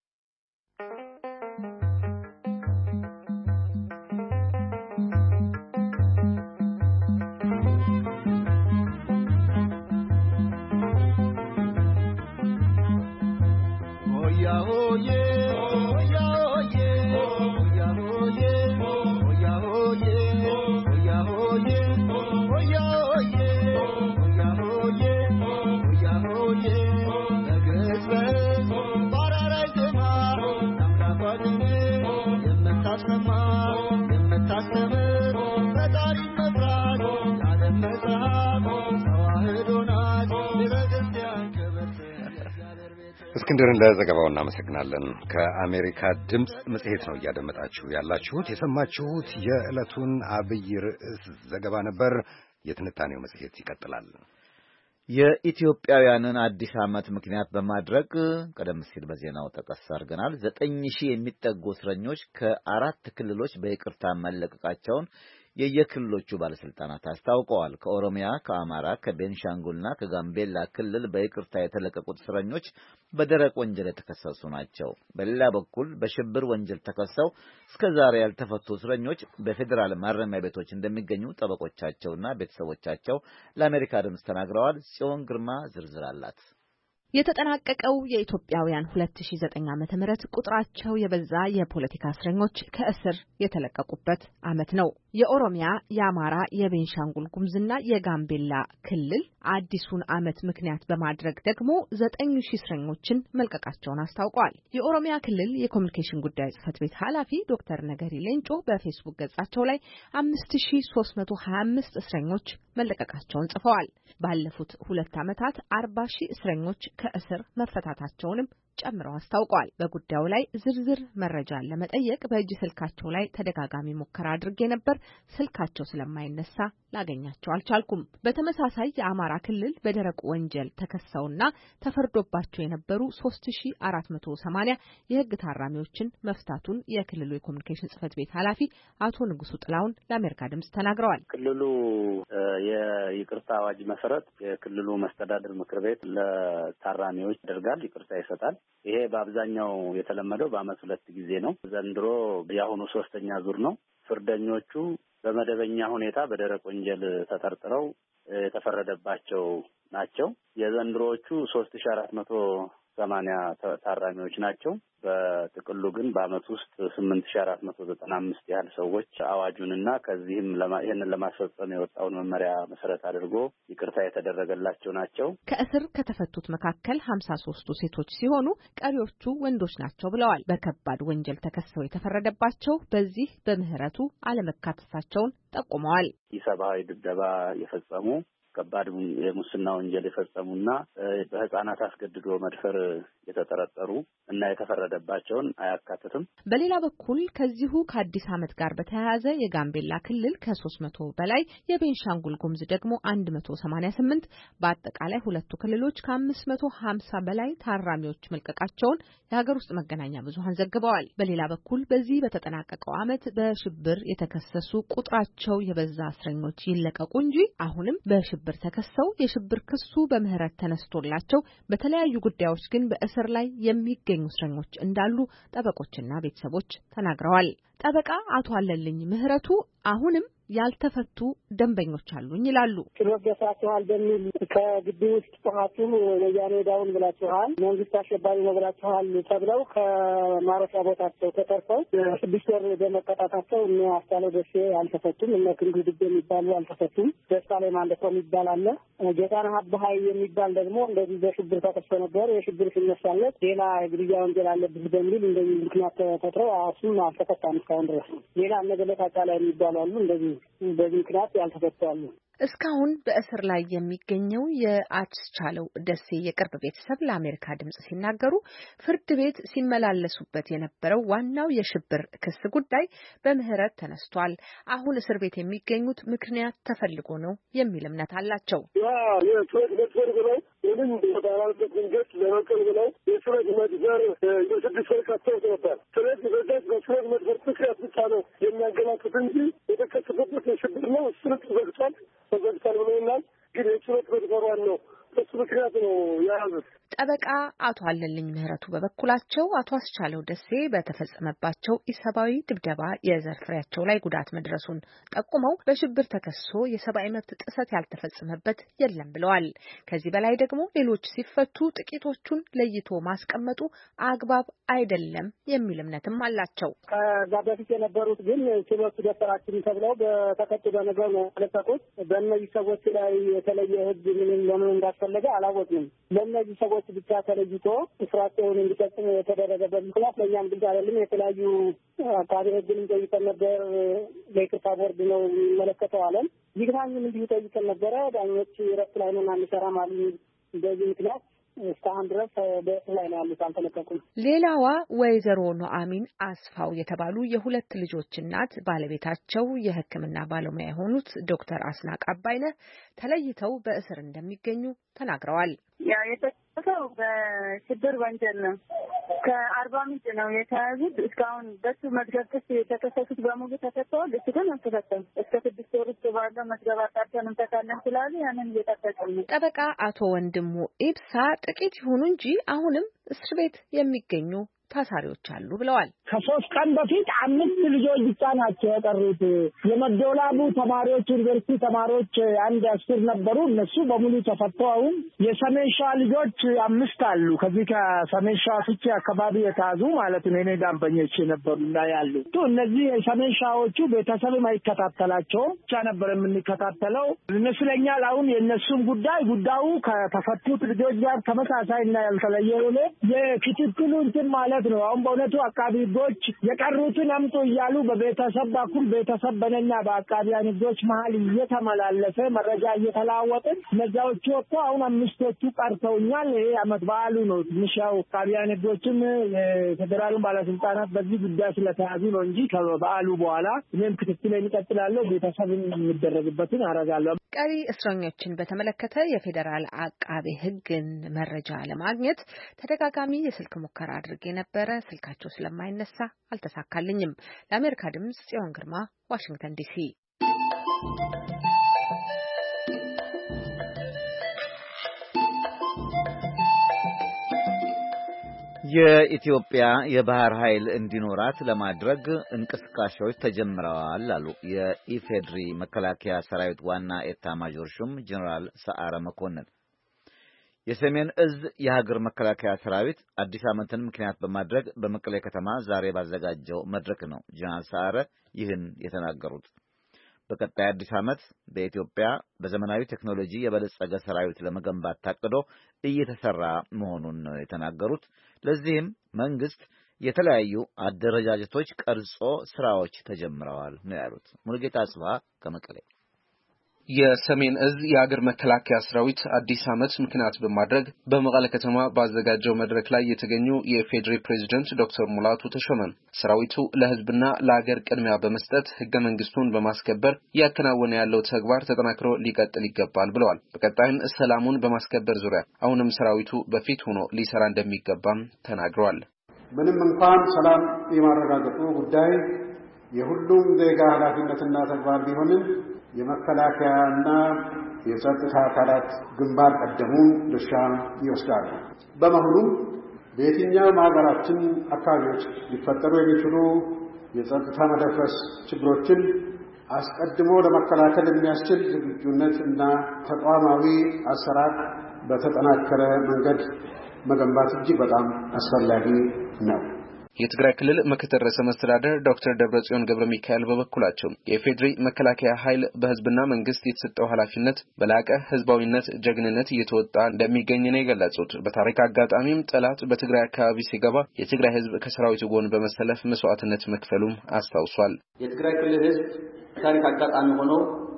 እስክንድርን ለዘገባው እናመሰግናለን። ከአሜሪካ ድምጽ መጽሔት ነው እያደመጣችሁ ያላችሁት። የሰማችሁት የዕለቱን አብይ ርዕስ ዘገባ ነበር። የትንታኔው መጽሔት ይቀጥላል። የኢትዮጵያውያንን አዲስ ዓመት ምክንያት በማድረግ ቀደም ሲል በዜናው ጠቀስ አድርገናል። ዘጠኝ ሺህ የሚጠጉ እስረኞች ከአራት ክልሎች በይቅርታ መለቀቃቸውን የየክልሎቹ ባለስልጣናት አስታውቀዋል። ከኦሮሚያ፣ ከአማራ፣ ከቤንሻንጉልና ከጋምቤላ ክልል በይቅርታ የተለቀቁት እስረኞች በደረቅ ወንጀል የተከሰሱ ናቸው። በሌላ በኩል በሽብር ወንጀል ተከሰው እስከዛሬ ያልተፈቱ እስረኞች በፌዴራል ማረሚያ ቤቶች እንደሚገኙ ጠበቆቻቸውና ቤተሰቦቻቸው ለአሜሪካ ድምፅ ተናግረዋል። ጽዮን ግርማ ዝርዝር አላት። የተጠናቀቀው የኢትዮጵያውያን ሁለት ሺህ ዘጠኝ ዓመተ ምህረት ቁጥራቸው የበዛ የፖለቲካ እስረኞች ከእስር የተለቀቁበት ዓመት ነው። የኦሮሚያ፣ የአማራ፣ የቤንሻንጉል ጉሙዝና የጋምቤላ ክልል አዲሱን ዓመት ምክንያት በማድረግ ደግሞ ዘጠኝ ሺህ እስረኞችን መልቀቃቸውን አስታውቀዋል። የኦሮሚያ ክልል የኮሚኒኬሽን ጉዳይ ጽሕፈት ቤት ኃላፊ ዶክተር ነገሪ ሌንጮ በፌስቡክ ገጻቸው ላይ አምስት ሺህ ሶስት መቶ ሀያ አምስት እስረኞች መለቀቃቸውን ጽፈዋል። ባለፉት ሁለት ዓመታት አርባ ሺህ እስረኞች ከእስር መፈታታቸውንም ጨምረው አስታውቀዋል። በጉዳዩ ላይ ዝርዝር መረጃን ለመጠየቅ በእጅ ስልካቸው ላይ ተደጋጋሚ ሙከራ አድርጌ ነበር። ስልካቸው ስለማይነሳ ላገኛቸው አልቻልኩም። በተመሳሳይ የአማራ ክልል በደረቅ ወንጀል ተከሰውና ተፈርዶባቸው የነበሩ ሶስት ሺህ አራት መቶ ሰማንያ የህግ ታራሚዎችን መፍታቱን የክልሉ የኮሙኒኬሽን ጽህፈት ቤት ኃላፊ አቶ ንጉሱ ጥላውን ለአሜሪካ ድምጽ ተናግረዋል። ክልሉ የይቅርታ አዋጅ መሰረት የክልሉ መስተዳድር ምክር ቤት ለታራሚዎች ያደርጋል፣ ይቅርታ ይሰጣል። ይሄ በአብዛኛው የተለመደው በአመት ሁለት ጊዜ ነው። ዘንድሮ የአሁኑ ሶስተኛ ዙር ነው። ፍርደኞቹ በመደበኛ ሁኔታ በደረቅ ወንጀል ተጠርጥረው የተፈረደባቸው ናቸው። የዘንድሮዎቹ ሶስት ሺህ አራት መቶ ሰማንያ ታራሚዎች ናቸው። በጥቅሉ ግን በአመት ውስጥ ስምንት ሺህ አራት መቶ ዘጠና አምስት ያህል ሰዎች አዋጁንና ከዚህም ይህንን ለማስፈጸም የወጣውን መመሪያ መሰረት አድርጎ ይቅርታ የተደረገላቸው ናቸው። ከእስር ከተፈቱት መካከል ሀምሳ ሶስቱ ሴቶች ሲሆኑ ቀሪዎቹ ወንዶች ናቸው ብለዋል። በከባድ ወንጀል ተከሰው የተፈረደባቸው በዚህ በምህረቱ አለመካተታቸውን ጠቁመዋል። ኢሰብአዊ ድብደባ የፈጸሙ ከባድ የሙስና ወንጀል የፈጸሙና በህፃናት አስገድዶ መድፈር የተጠረጠሩ እና የተፈረደባቸውን አያካትትም። በሌላ በኩል ከዚሁ ከአዲስ ዓመት ጋር በተያያዘ የጋምቤላ ክልል ከሶስት መቶ በላይ የቤንሻንጉል ጉሙዝ ደግሞ አንድ መቶ ሰማንያ ስምንት በአጠቃላይ ሁለቱ ክልሎች ከአምስት መቶ ሀምሳ በላይ ታራሚዎች መልቀቃቸውን የሀገር ውስጥ መገናኛ ብዙሃን ዘግበዋል። በሌላ በኩል በዚህ በተጠናቀቀው ዓመት በሽብር የተከሰሱ ቁጥራቸው የበዛ እስረኞች ይለቀቁ እንጂ አሁንም በሽብር ተከሰው የሽብር ክሱ በምህረት ተነስቶላቸው በተለያዩ ጉዳዮች ግን በእስር ላይ የሚገኙ እስረኞች እንዳሉ ጠበቆችና ቤተሰቦች ተናግረዋል። ጠበቃ አቶ አለልኝ ምህረቱ አሁንም ያልተፈቱ ደንበኞች አሉኝ ይላሉ። ችሎት ደሳችኋል በሚል ከግቢ ውስጥ ጦማችሁ ወያኔ ዳውን ብላችኋል፣ መንግስት አሸባሪ ነው ብላችኋል ተብለው ከማረፊያ ቦታቸው ተጠርፈው ስድስት ወር በመቀጣታቸው እነ አስቻለው ደሴ አልተፈቱም። እነ ክንዱ ድቤ የሚባሉ አልተፈቱም። ደስታ ላይ ማለት ነው የሚባል አለ። ጌታነህ አባሃይ የሚባል ደግሞ እንደዚህ በሽብር ተከሶ ነበር። የሽብር ሲነሳለት ሌላ የግድያ ወንጀል አለብህ በሚል እንደዚህ ምክንያት ተጠርተው እሱም አልተፈታም እስካሁን ድረስ። ሌላ ነገለታ ላይ የሚባሉ አሉ እንደዚህ በዚህ ምክንያት ያልተፈታሉ። እስካሁን በእስር ላይ የሚገኘው የአስቻለው ደሴ የቅርብ ቤተሰብ ለአሜሪካ ድምጽ ሲናገሩ ፍርድ ቤት ሲመላለሱበት የነበረው ዋናው የሽብር ክስ ጉዳይ በምህረት ተነስቷል። አሁን እስር ቤት የሚገኙት ምክንያት ተፈልጎ ነው የሚል እምነት አላቸው። ያ የፍርድ ቤት ፍርድ ነው ምንም በባላልበት መንገድ ለመቀል ብለው የፍርድ መድበር የስድስት ወር ካስተው ነበር። ስለዚህ በዛት በፍርድ መድበር ምክንያት ብቻ ነው የሚያገላቱት እንጂ የተከሰሰበት የሽብር ነው። እሱን ተዘግቷል ተዘግቷል ብለውናል። ግን የችሎት መድበሯን ነው እሱ ምክንያት ነው የያዙት። ጠበቃ አቶ አለልኝ ምህረቱ በበኩላቸው አቶ አስቻለው ደሴ በተፈጸመባቸው ኢሰብአዊ ድብደባ የዘር ፍሬያቸው ላይ ጉዳት መድረሱን ጠቁመው በሽብር ተከሶ የሰብአዊ መብት ጥሰት ያልተፈጸመበት የለም ብለዋል። ከዚህ በላይ ደግሞ ሌሎች ሲፈቱ ጥቂቶቹን ለይቶ ማስቀመጡ አግባብ አይደለም የሚል እምነትም አላቸው። ከዛ በፊት የነበሩት ግን ችሎቱ ደፈራችን ተብለው በተከቱ በነገር ነው ያለፈቁት። በእነዚህ ሰዎች ላይ የተለየ ህግ ምንም ለምን እንዳስፈለገ አላወቅንም። ለእነዚህ ሰዎች ብቻ ተለይቶ ስራቸውን እንዲፈጽሙ የተደረገበት ምክንያት ለእኛም ግልጽ አይደለም። የተለያዩ አካባቢ ህግን ጠይቀን ነበር። ለይቅርታ ቦርድ ነው የሚመለከተው አለን። ይግባኝም እንዲሁ ጠይቀን ነበረ። ዳኞች ረፍት ላይ ነን አንሰራም አሉ። በዚህ ምክንያት እስካሁን ድረስ በእስር ላይ ነው ያሉት፣ አልተለቀቁም። ሌላዋ ወይዘሮ ኑአሚን አስፋው የተባሉ የሁለት ልጆች እናት ባለቤታቸው የሕክምና ባለሙያ የሆኑት ዶክተር አስናቅ አባይነህ ተለይተው በእስር እንደሚገኙ ተናግረዋል። ያ የተከሰሰው በሽብር ወንጀል ነው። ከአርባ ምንጭ ነው የተያዙት። እስካሁን በሱ መዝገብ ክስ የተከሰሱት በሙሉ ተፈተዋል። እሱ ግን አልተፈተም። እስከ ስድስት ወር ውስጥ ባለው መዝገብ አጣርተን እንፈታለን ስላሉ ያንን እየጠበቅን ነው። ጠበቃ አቶ ወንድሙ ኢብሳ ጥቂት ይሁኑ እንጂ አሁንም እስር ቤት የሚገኙ ታሳሪዎች አሉ ብለዋል። ከሶስት ቀን በፊት አምስት ልጆች ብቻ ናቸው የቀሩት። የመደወላቡ ተማሪዎች ዩኒቨርሲቲ ተማሪዎች አንድ አስር ነበሩ። እነሱ በሙሉ ተፈተው አሁን የሰሜን ሸዋ ልጆች አምስት አሉ። ከዚህ ከሰሜን ሸዋ ፍቼ አካባቢ የተያዙ ማለት ነው። እኔ ዳንበኞች የነበሩና ያሉ እነዚህ የሰሜን ሸዋዎቹ ቤተሰብም አይከታተላቸውም። ብቻ ነበር የምንከታተለው ይመስለኛል። አሁን የእነሱም ጉዳይ ጉዳዩ ከተፈቱት ልጆች ጋር ተመሳሳይና ያልተለየ ሆነ የክትትሉ እንትን ማለት ማለት ነው። አሁን በእውነቱ አቃቢ ህጎች የቀሩትን አምጡ እያሉ በቤተሰብ በኩል ቤተሰብ በነኛ በአቃቢያን ህጎች መሀል እየተመላለሰ መረጃ እየተለዋወጥን እነዛዎቹ ወጥቶ አሁን አምስቶቹ ቀርተውኛል። ይሄ አመት በዓሉ ነው። ትንሽ ያው አቃቢያን ህጎችም የፌዴራሉን ባለስልጣናት በዚህ ጉዳይ ስለተያዙ ነው እንጂ ከበዓሉ በኋላ እኔም ክትትሌን እቀጥላለሁ። ቤተሰብን የሚደረግበትን አደርጋለሁ። ቀሪ እስረኞችን በተመለከተ የፌዴራል አቃቤ ህግን መረጃ ለማግኘት ተደጋጋሚ የስልክ ሙከራ አድርጌ ነበረ። ስልካቸው ስለማይነሳ አልተሳካልኝም። ለአሜሪካ ድምጽ ጽዮን ግርማ ዋሽንግተን ዲሲ። የኢትዮጵያ የባህር ኃይል እንዲኖራት ለማድረግ እንቅስቃሴዎች ተጀምረዋል አሉ የኢፌድሪ መከላከያ ሰራዊት ዋና ኤታ ማጆር ሹም ጀነራል ሰዓረ መኮንን። የሰሜን እዝ የሀገር መከላከያ ሰራዊት አዲስ ዓመትን ምክንያት በማድረግ በመቀሌ ከተማ ዛሬ ባዘጋጀው መድረክ ነው ጀነራል ሰዓረ ይህን የተናገሩት። በቀጣይ አዲስ ዓመት በኢትዮጵያ በዘመናዊ ቴክኖሎጂ የበለጸገ ሰራዊት ለመገንባት ታቅዶ እየተሰራ መሆኑን ነው የተናገሩት። ለዚህም መንግስት የተለያዩ አደረጃጀቶች ቀርጾ ስራዎች ተጀምረዋል ነው ያሉት። ሙሉጌታ አጽባ ከመቀሌ። የሰሜን እዝ የሀገር መከላከያ ሰራዊት አዲስ ዓመት ምክንያት በማድረግ በመቀለ ከተማ ባዘጋጀው መድረክ ላይ የተገኙ የፌዴሪ ፕሬዝዳንት ዶክተር ሙላቱ ተሾመ ሰራዊቱ ለህዝብና ለሀገር ቅድሚያ በመስጠት ህገ መንግስቱን በማስከበር ያከናወነ ያለው ተግባር ተጠናክሮ ሊቀጥል ይገባል ብለዋል። በቀጣይም ሰላሙን በማስከበር ዙሪያ አሁንም ሰራዊቱ በፊት ሆኖ ሊሰራ እንደሚገባም ተናግረዋል። ምንም እንኳን ሰላም የማረጋገጡ ጉዳይ የሁሉም ዜጋ ኃላፊነትና ተግባር ቢሆንም የመከላከያና የጸጥታ አካላት ግንባር ቀደሙን ድርሻ ይወስዳሉ። በመሆኑም በየትኛውም ሀገራችን አካባቢዎች ሊፈጠሩ የሚችሉ የጸጥታ መደፍረስ ችግሮችን አስቀድሞ ለመከላከል የሚያስችል ዝግጁነት እና ተቋማዊ አሰራር በተጠናከረ መንገድ መገንባት እጅግ በጣም አስፈላጊ ነው። የትግራይ ክልል ምክትል ርዕሰ መስተዳድር ዶክተር ደብረጽዮን ገብረ ሚካኤል በበኩላቸው የፌዴሪ መከላከያ ኃይል በህዝብና መንግስት የተሰጠው ኃላፊነት በላቀ ህዝባዊነት ጀግንነት እየተወጣ እንደሚገኝ ነው የገለጹት። በታሪክ አጋጣሚም ጠላት በትግራይ አካባቢ ሲገባ የትግራይ ህዝብ ከሰራዊቱ ጎን በመሰለፍ መስዋዕትነት መክፈሉም አስታውሷል። የትግራይ ክልል ህዝብ ታሪክ አጋጣሚ ሆኖ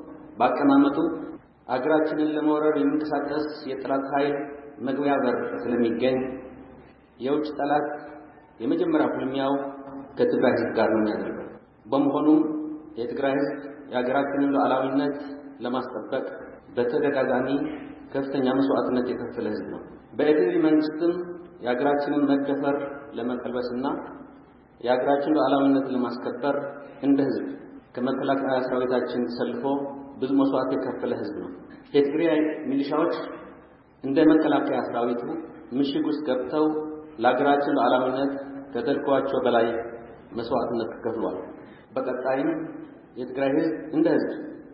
ባቀማመጡ አገራችንን ለመውረር የሚንቀሳቀስ የጠላት ኃይል መግቢያ በር ስለሚገኝ የውጭ ጠላት የመጀመሪያው ፍልሚያው ከትግራይ ህዝብ ጋር ነው የሚያደርገው። በመሆኑም የትግራይ ህዝብ የሀገራችንን ሉዓላዊነት ለማስጠበቅ በተደጋጋሚ ከፍተኛ መስዋዕትነት የከፈለ ህዝብ ነው። በኢፌዴሪ መንግስትም የሀገራችንን መደፈር ለመቀልበስና የሀገራችንን ሉዓላዊነት ለማስከበር እንደ ህዝብ ከመከላከያ ሰራዊታችን ተሰልፎ ብዙ መስዋዕት የከፈለ ህዝብ ነው። የትግራይ ሚሊሻዎች እንደ መከላከያ ሰራዊቱ ምሽግ ውስጥ ገብተው ለሀገራችን ሉዓላዊነት ከተልኳቸው በላይ መስዋዕትነት ከፍሏል። በቀጣይም የትግራይ ህዝብ እንደ ህዝብ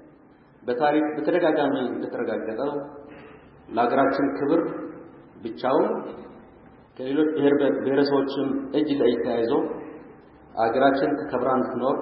በታሪክ በተደጋጋሚ እንደተረጋገጠው ለሀገራችን ክብር ብቻውን ከሌሎች ብሔር ብሔረሰቦችም እጅ ለእጅ ተያይዞ ሀገራችን ተከብራ እንድትኖር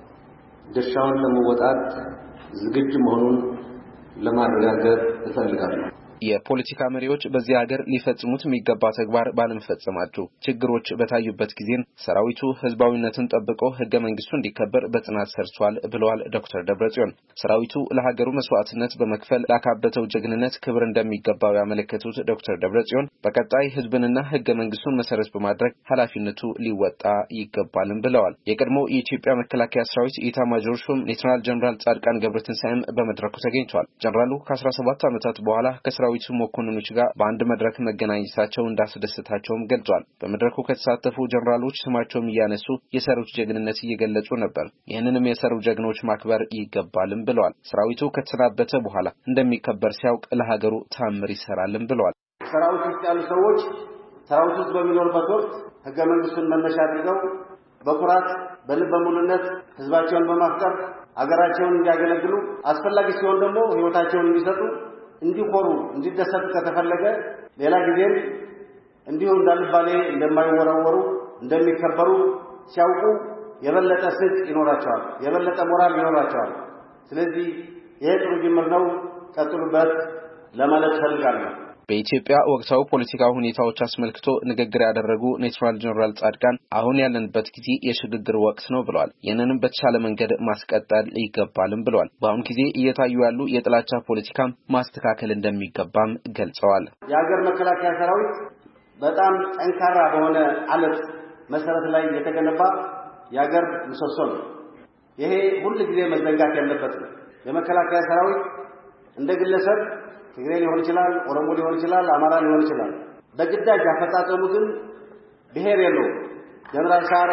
ድርሻውን ለመወጣት ዝግጁ መሆኑን ለማረጋገጥ እፈልጋለሁ። የፖለቲካ መሪዎች በዚህ ሀገር ሊፈጽሙት የሚገባ ተግባር ባለመፈጸማቸው ችግሮች በታዩበት ጊዜ ሰራዊቱ ህዝባዊነትን ጠብቆ ህገ መንግስቱ እንዲከበር በጽናት ሰርቷል ብለዋል ዶክተር ደብረጽዮን። ሰራዊቱ ለሀገሩ መስዋዕትነት በመክፈል ላካበተው ጀግንነት ክብር እንደሚገባው ያመለከቱት ዶክተር ደብረጽዮን በቀጣይ ህዝብንና ህገ መንግስቱን መሰረት በማድረግ ኃላፊነቱ ሊወጣ ይገባልም ብለዋል። የቀድሞ የኢትዮጵያ መከላከያ ሰራዊት ኢታማዦር ሹም ሌተናል ጀነራል ጻድቃን ገብረትንሳኤም በመድረኩ ተገኝተዋል። ጀነራሉ ከአስራ ሰባት ዓመታት በኋላ ከሰራዊቱ መኮንኖች ጋር በአንድ መድረክ መገናኘታቸው እንዳስደሰታቸውም ገልጿል። በመድረኩ ከተሳተፉ ጀነራሎች ስማቸውም እያነሱ የሰሩት ጀግንነት እየገለጹ ነበር። ይህንንም የሰሩ ጀግኖች ማክበር ይገባልም ብለዋል። ሰራዊቱ ከተሰናበተ በኋላ እንደሚከበር ሲያውቅ ለሀገሩ ታምር ይሰራልም ብለዋል። ሰራዊት ውስጥ ያሉ ሰዎች ሰራዊት ውስጥ በሚኖርበት ወቅት ህገ መንግስቱን መነሻ አድርገው በኩራት በልበ ሙሉነት ህዝባቸውን በማፍቀር ሀገራቸውን እንዲያገለግሉ አስፈላጊ ሲሆን ደግሞ ህይወታቸውን እንዲሰጡ እንዲኮሩ እንዲደሰቱ ከተፈለገ ሌላ ጊዜም እንዲሁ እንዳልባሌ እንደማይወረወሩ እንደሚከበሩ ሲያውቁ የበለጠ ስጥ ይኖራቸዋል፣ የበለጠ ሞራል ይኖራቸዋል። ስለዚህ ይሄ ጥሩ ጅምር ነው፣ ቀጥሉበት ለማለት ፈልጋለሁ። በኢትዮጵያ ወቅታዊ ፖለቲካዊ ሁኔታዎች አስመልክቶ ንግግር ያደረጉ ኔትራል ጀነራል ጻድቃን አሁን ያለንበት ጊዜ የሽግግር ወቅት ነው ብለዋል። ይህንንም በተሻለ መንገድ ማስቀጠል ይገባልም ብለዋል። በአሁን ጊዜ እየታዩ ያሉ የጥላቻ ፖለቲካም ማስተካከል እንደሚገባም ገልጸዋል። የሀገር መከላከያ ሰራዊት በጣም ጠንካራ በሆነ አለት መሰረት ላይ የተገነባ የሀገር ምሰሶ ነው። ይሄ ሁሉ ጊዜ መዘንጋት ያለበት ነው። የመከላከያ ሰራዊት እንደ ግለሰብ ትግሬ ሊሆን ይችላል፣ ኦሮሞ ሊሆን ይችላል፣ አማራ ሊሆን ይችላል። በግዳጅ አፈጻጸሙ ግን ብሔር የለውም። ጀነራል ሳረ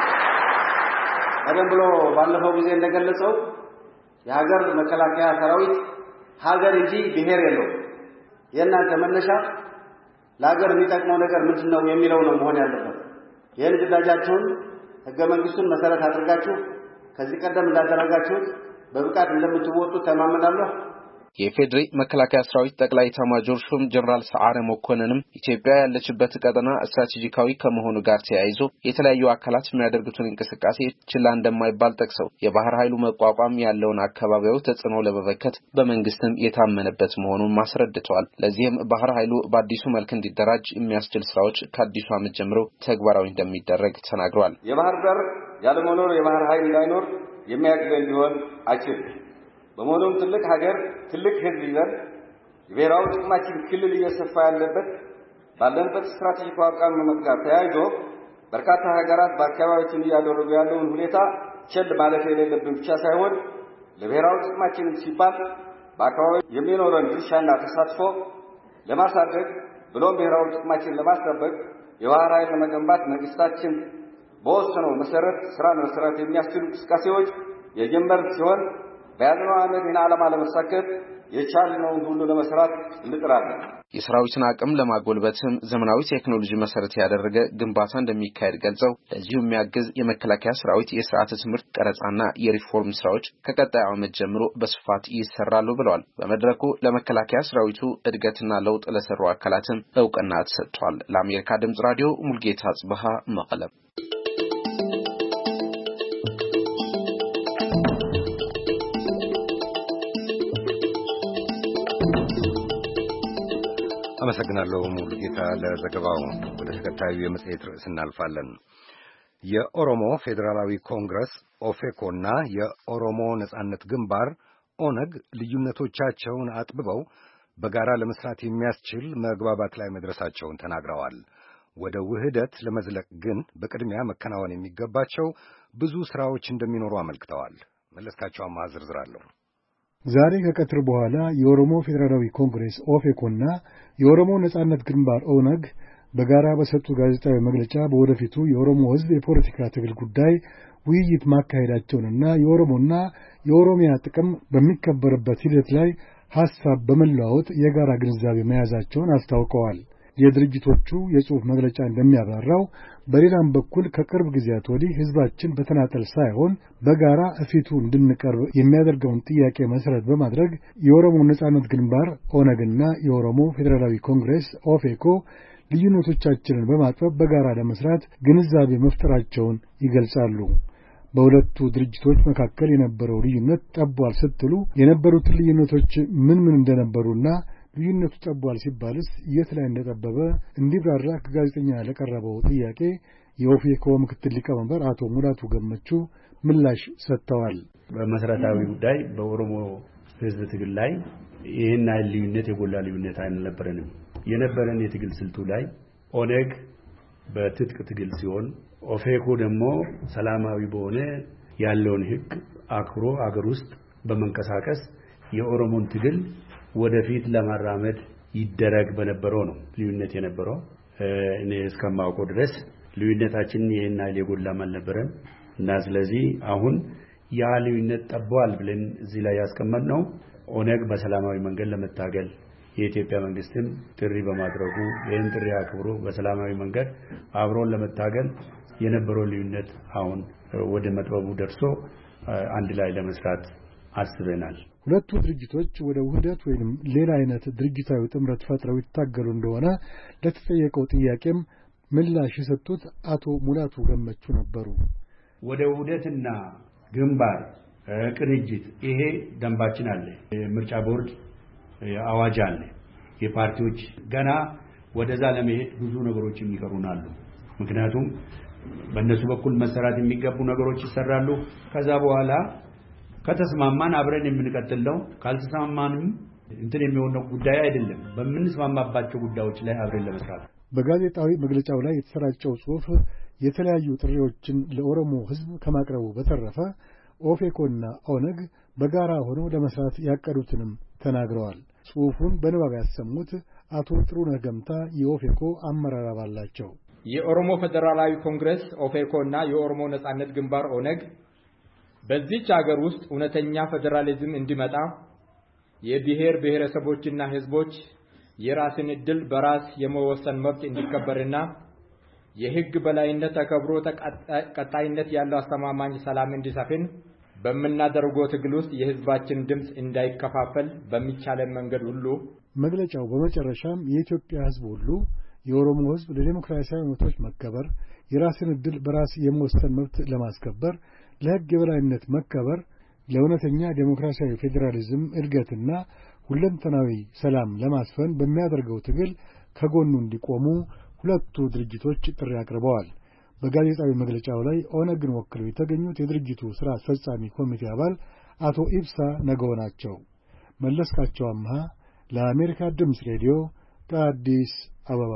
ቀደም ብሎ ባለፈው ጊዜ እንደገለጸው የሀገር መከላከያ ሰራዊት ሀገር እንጂ ብሔር የለውም። የእናንተ መነሻ ለሀገር የሚጠቅመው ነገር ምንድነው የሚለው ነው መሆን ያለበት። ይህን ግዳጃችሁን ህገ መንግስቱን መሰረት አድርጋችሁ ከዚህ ቀደም እንዳደረጋችሁት በብቃት እንደምትወጡ ተማመናለሁ። የፌድሪ መከላከያ ሰራዊት ጠቅላይ ኤታማዦር ሹም ጀነራል ሰዓረ መኮንንም ኢትዮጵያ ያለችበት ቀጠና ስትራቴጂካዊ ከመሆኑ ጋር ተያይዞ የተለያዩ አካላት የሚያደርጉትን እንቅስቃሴ ችላ እንደማይባል ጠቅሰው የባህር ኃይሉ መቋቋም ያለውን አካባቢው ተጽዕኖ ለመበከት በመንግስትም የታመነበት መሆኑን ማስረድተዋል። ለዚህም ባህር ኃይሉ በአዲሱ መልክ እንዲደራጅ የሚያስችል ስራዎች ከአዲሱ ዓመት ጀምሮ ተግባራዊ እንደሚደረግ ተናግረዋል። የባህር በር ያለመኖር የባህር ኃይል እንዳይኖር የሚያግደን ሊሆን አይችልም። በመሆኑም ትልቅ ሀገር ትልቅ ህዝብ ይዘን የብሔራዊ ጥቅማችን ክልል እየሰፋ ያለበት ባለንበት ስትራቴጂክ አቋም መመጋት ተያይዞ በርካታ ሀገራት በአካባቢያችን እያደረጉ ያለውን ሁኔታ ቸል ማለት የሌለብን ብቻ ሳይሆን ለብሔራዊ ጥቅማችን ሲባል በአካባቢው የሚኖረን ድርሻና ተሳትፎ ለማሳደግ ብሎም ብሔራዊ ጥቅማችን ለማስጠበቅ የባህር ኃይል ለመገንባት መንግስታችን በወሰነው መሰረት ስራ መስራት የሚያስችሉ እንቅስቃሴዎች የጀመር ሲሆን በያዝነው ዓመት ይህን ዓላማ ለማሳካት የቻልነውን ሁሉ ለመስራት እንጥራለን። የሰራዊትን አቅም ለማጎልበትም ዘመናዊ ቴክኖሎጂ መሰረት ያደረገ ግንባታ እንደሚካሄድ ገልጸው ለዚሁ የሚያግዝ የመከላከያ ሰራዊት የስርዓተ ትምህርት ቀረጻና የሪፎርም ስራዎች ከቀጣዩ ዓመት ጀምሮ በስፋት ይሰራሉ ብለዋል። በመድረኩ ለመከላከያ ሰራዊቱ እድገትና ለውጥ ለሰሩ አካላትም እውቅና ተሰጥቷል። ለአሜሪካ ድምጽ ራዲዮ ሙልጌታ ጽበሃ መቀለም። አመሰግናለሁ ሙሉጌታ ለዘገባው። ወደ ተከታዩ የመጽሔት ርዕስ እናልፋለን። የኦሮሞ ፌዴራላዊ ኮንግረስ ኦፌኮና የኦሮሞ ነጻነት ግንባር ኦነግ ልዩነቶቻቸውን አጥብበው በጋራ ለመስራት የሚያስችል መግባባት ላይ መድረሳቸውን ተናግረዋል። ወደ ውህደት ለመዝለቅ ግን በቅድሚያ መከናወን የሚገባቸው ብዙ ስራዎች እንደሚኖሩ አመልክተዋል። መለስካቸው አማረ ዝርዝር አለው። ዛሬ ከቀትር በኋላ የኦሮሞ ፌዴራላዊ ኮንግሬስ ኦፌኮና የኦሮሞ ነጻነት ግንባር ኦነግ በጋራ በሰጡት ጋዜጣዊ መግለጫ በወደፊቱ የኦሮሞ ሕዝብ የፖለቲካ ትግል ጉዳይ ውይይት ማካሄዳቸውንና የኦሮሞና የኦሮሚያ ጥቅም በሚከበርበት ሂደት ላይ ሐሳብ በመለዋወጥ የጋራ ግንዛቤ መያዛቸውን አስታውቀዋል። የድርጅቶቹ የጽሑፍ መግለጫ እንደሚያብራራው በሌላም በኩል ከቅርብ ጊዜያት ወዲህ ሕዝባችን በተናጠል ሳይሆን በጋራ እፊቱ እንድንቀርብ የሚያደርገውን ጥያቄ መሠረት በማድረግ የኦሮሞ ነጻነት ግንባር ኦነግና የኦሮሞ ፌዴራላዊ ኮንግሬስ ኦፌኮ ልዩነቶቻችንን በማጥበብ በጋራ ለመስራት ግንዛቤ መፍጠራቸውን ይገልጻሉ። በሁለቱ ድርጅቶች መካከል የነበረው ልዩነት ጠቧል ስትሉ የነበሩትን ልዩነቶች ምን ምን እንደነበሩና ልዩነቱ ጠቧል ሲባልስ የት ላይ እንደጠበበ እንዲብራራ ከጋዜጠኛ ለቀረበው ጥያቄ የኦፌኮ ምክትል ሊቀመንበር አቶ ሙላቱ ገመቹ ምላሽ ሰጥተዋል። በመሰረታዊ ጉዳይ በኦሮሞ ሕዝብ ትግል ላይ ይህን አይል ልዩነት የጎላ ልዩነት አልነበረንም። የነበረን የትግል ስልቱ ላይ ኦነግ በትጥቅ ትግል ሲሆን ኦፌኮ ደግሞ ሰላማዊ በሆነ ያለውን ሕግ አክብሮ አገር ውስጥ በመንቀሳቀስ የኦሮሞን ትግል ወደፊት ለማራመድ ይደረግ በነበረው ነው ልዩነት የነበረው። እኔ እስከማውቀው ድረስ ልዩነታችን ይሄን አይል የጎላም አልነበረም እና ስለዚህ አሁን ያ ልዩነት ጠቧል ብለን እዚህ ላይ ያስቀመጥነው ኦነግ በሰላማዊ መንገድ ለመታገል የኢትዮጵያ መንግስትም ጥሪ በማድረጉ ይህን ጥሪ አክብሮ በሰላማዊ መንገድ አብሮን ለመታገል የነበረው ልዩነት አሁን ወደ መጥበቡ ደርሶ አንድ ላይ ለመስራት አስበናል። ሁለቱ ድርጅቶች ወደ ውህደት ወይንም ሌላ አይነት ድርጅታዊ ጥምረት ፈጥረው ይታገሉ እንደሆነ ለተጠየቀው ጥያቄም ምላሽ የሰጡት አቶ ሙላቱ ገመቹ ነበሩ። ወደ ውህደትና ግንባር ቅንጅት ይሄ ደንባችን አለ፣ ምርጫ ቦርድ አዋጅ አለ። የፓርቲዎች ገና ወደዛ ለመሄድ ብዙ ነገሮች የሚቀሩናሉ። ምክንያቱም በእነሱ በኩል መሰራት የሚገቡ ነገሮች ይሰራሉ። ከዛ በኋላ ከተስማማን አብረን የምንቀጥል ነው። ካልተስማማንም እንትን የሚሆነው ጉዳይ አይደለም። በምንስማማባቸው ጉዳዮች ላይ አብረን ለመስራት በጋዜጣዊ መግለጫው ላይ የተሰራጨው ጽሑፍ የተለያዩ ጥሪዎችን ለኦሮሞ ሕዝብ ከማቅረቡ በተረፈ ኦፌኮና ኦነግ በጋራ ሆነው ለመስራት ያቀዱትንም ተናግረዋል። ጽሑፉን በንባብ ያሰሙት አቶ ጥሩነህ ገምታ የኦፌኮ አመራር አባል ናቸው። የኦሮሞ ፌደራላዊ ኮንግረስ ኦፌኮ እና የኦሮሞ ነጻነት ግንባር ኦነግ በዚህች ሀገር ውስጥ እውነተኛ ፌደራሊዝም እንዲመጣ የብሔር ብሔረሰቦችና ህዝቦች የራስን ዕድል በራስ የመወሰን መብት እንዲከበርና የህግ በላይነት ተከብሮ ቀጣይነት ያለው አስተማማኝ ሰላም እንዲሰፍን በመናደርገው ትግል ውስጥ የህዝባችን ድምጽ እንዳይከፋፈል በሚቻለን መንገድ ሁሉ መግለጫው በመጨረሻም የኢትዮጵያ ህዝብ ሁሉ የኦሮሞ ህዝብ ለዲሞክራሲያዊ መብቶች መከበር፣ የራስን ዕድል በራስ የመወሰን መብት ለማስከበር፣ ለህግ የበላይነት መከበር፣ ለእውነተኛ ዲሞክራሲያዊ ፌዴራሊዝም እድገትና ሁለንተናዊ ሰላም ለማስፈን በሚያደርገው ትግል ከጎኑ እንዲቆሙ ሁለቱ ድርጅቶች ጥሪ አቅርበዋል። በጋዜጣዊ መግለጫው ላይ ኦነግን ወክለው የተገኙት የድርጅቱ ሥራ አስፈጻሚ ኮሚቴ አባል አቶ ኢብሳ ነገው ናቸው። መለስካቸው አምሃ ለአሜሪካ ድምፅ ሬዲዮ ከአዲስ አበባ።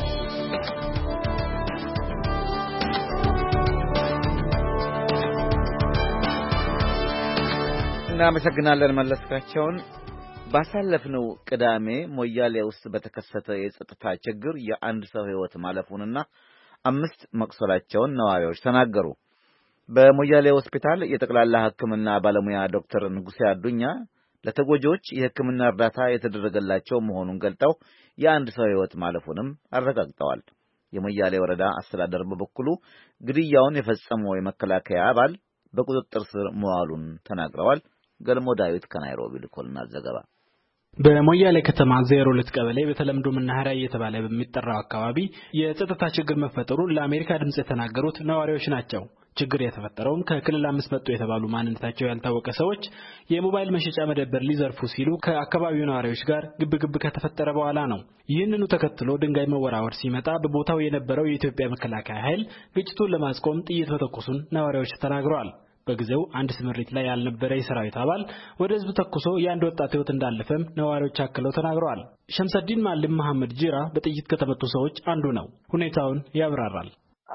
እናመሰግናለን መለስካቸውን። ባሳለፍነው ቅዳሜ ሞያሌ ውስጥ በተከሰተ የጸጥታ ችግር የአንድ ሰው ሕይወት ማለፉንና አምስት መቁሰላቸውን ነዋሪዎች ተናገሩ። በሞያሌ ሆስፒታል የጠቅላላ ሕክምና ባለሙያ ዶክተር ንጉሴ አዱኛ ለተጎጂዎች የሕክምና እርዳታ የተደረገላቸው መሆኑን ገልጠው የአንድ ሰው ሕይወት ማለፉንም አረጋግጠዋል። የሞያሌ ወረዳ አስተዳደር በበኩሉ ግድያውን የፈጸመው የመከላከያ አባል በቁጥጥር ስር መዋሉን ተናግረዋል። ገልሞ ዳዊት ከናይሮቢ ልኮልናል ዘገባ። በሞያሌ ከተማ ዜሮ ሁለት ቀበሌ በተለምዶ መናኸሪያ እየተባለ በሚጠራው አካባቢ የጸጥታ ችግር መፈጠሩን ለአሜሪካ ድምጽ የተናገሩት ነዋሪዎች ናቸው። ችግር የተፈጠረው ከክልል አምስት መጡ የተባሉ ማንነታቸው ያልታወቀ ሰዎች የሞባይል መሸጫ መደብር ሊዘርፉ ሲሉ ከአካባቢው ነዋሪዎች ጋር ግብግብ ከተፈጠረ በኋላ ነው። ይህንኑ ተከትሎ ድንጋይ መወራወር ሲመጣ በቦታው የነበረው የኢትዮጵያ መከላከያ ኃይል ግጭቱን ለማስቆም ጥይት መተኮሱን ነዋሪዎች ተናግረዋል። በጊዜው አንድ ስምሪት ላይ ያልነበረ የሰራዊት አባል ወደ ህዝብ ተኩሶ የአንድ ወጣት ህይወት እንዳለፈም ነዋሪዎች አክለው ተናግረዋል። ሸምሰዲን ማለም መሐመድ ጂራ በጥይት ከተመቱ ሰዎች አንዱ ነው። ሁኔታውን ያብራራል።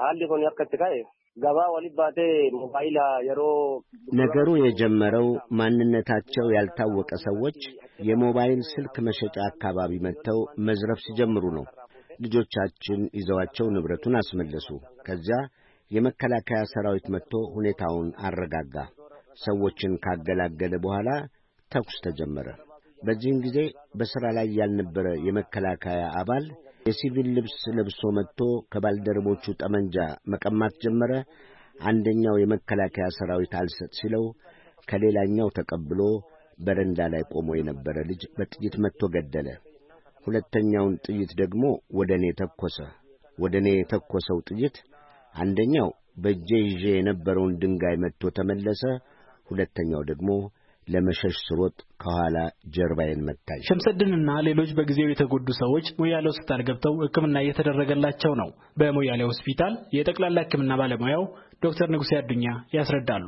ነገሩ የጀመረው ማንነታቸው ያልታወቀ ሰዎች የሞባይል ስልክ መሸጫ አካባቢ መጥተው መዝረፍ ሲጀምሩ ነው። ልጆቻችን ይዘዋቸው ንብረቱን አስመለሱ። ከዚያ የመከላከያ ሰራዊት መጥቶ ሁኔታውን አረጋጋ። ሰዎችን ካገላገለ በኋላ ተኩስ ተጀመረ። በዚህም ጊዜ በሥራ ላይ ያልነበረ የመከላከያ አባል የሲቪል ልብስ ለብሶ መጥቶ ከባልደረቦቹ ጠመንጃ መቀማት ጀመረ። አንደኛው የመከላከያ ሰራዊት አልሰጥ ሲለው ከሌላኛው ተቀብሎ በረንዳ ላይ ቆሞ የነበረ ልጅ በጥይት መጥቶ ገደለ። ሁለተኛውን ጥይት ደግሞ ወደኔ ተኮሰ። ወደኔ የተኮሰው ጥይት አንደኛው በእጄ ይዤ የነበረውን ድንጋይ መጥቶ ተመለሰ። ሁለተኛው ደግሞ ለመሸሽ ስሮጥ ከኋላ ጀርባዬን መታኝ። ሸምሰድንና ሌሎች በጊዜው የተጎዱ ሰዎች ሞያሌ ሆስፒታል ገብተው ሕክምና እየተደረገላቸው ነው። በሞያሌ ሆስፒታል የጠቅላላ ሕክምና ባለሙያው ዶክተር ንጉሴ አዱኛ ያስረዳሉ።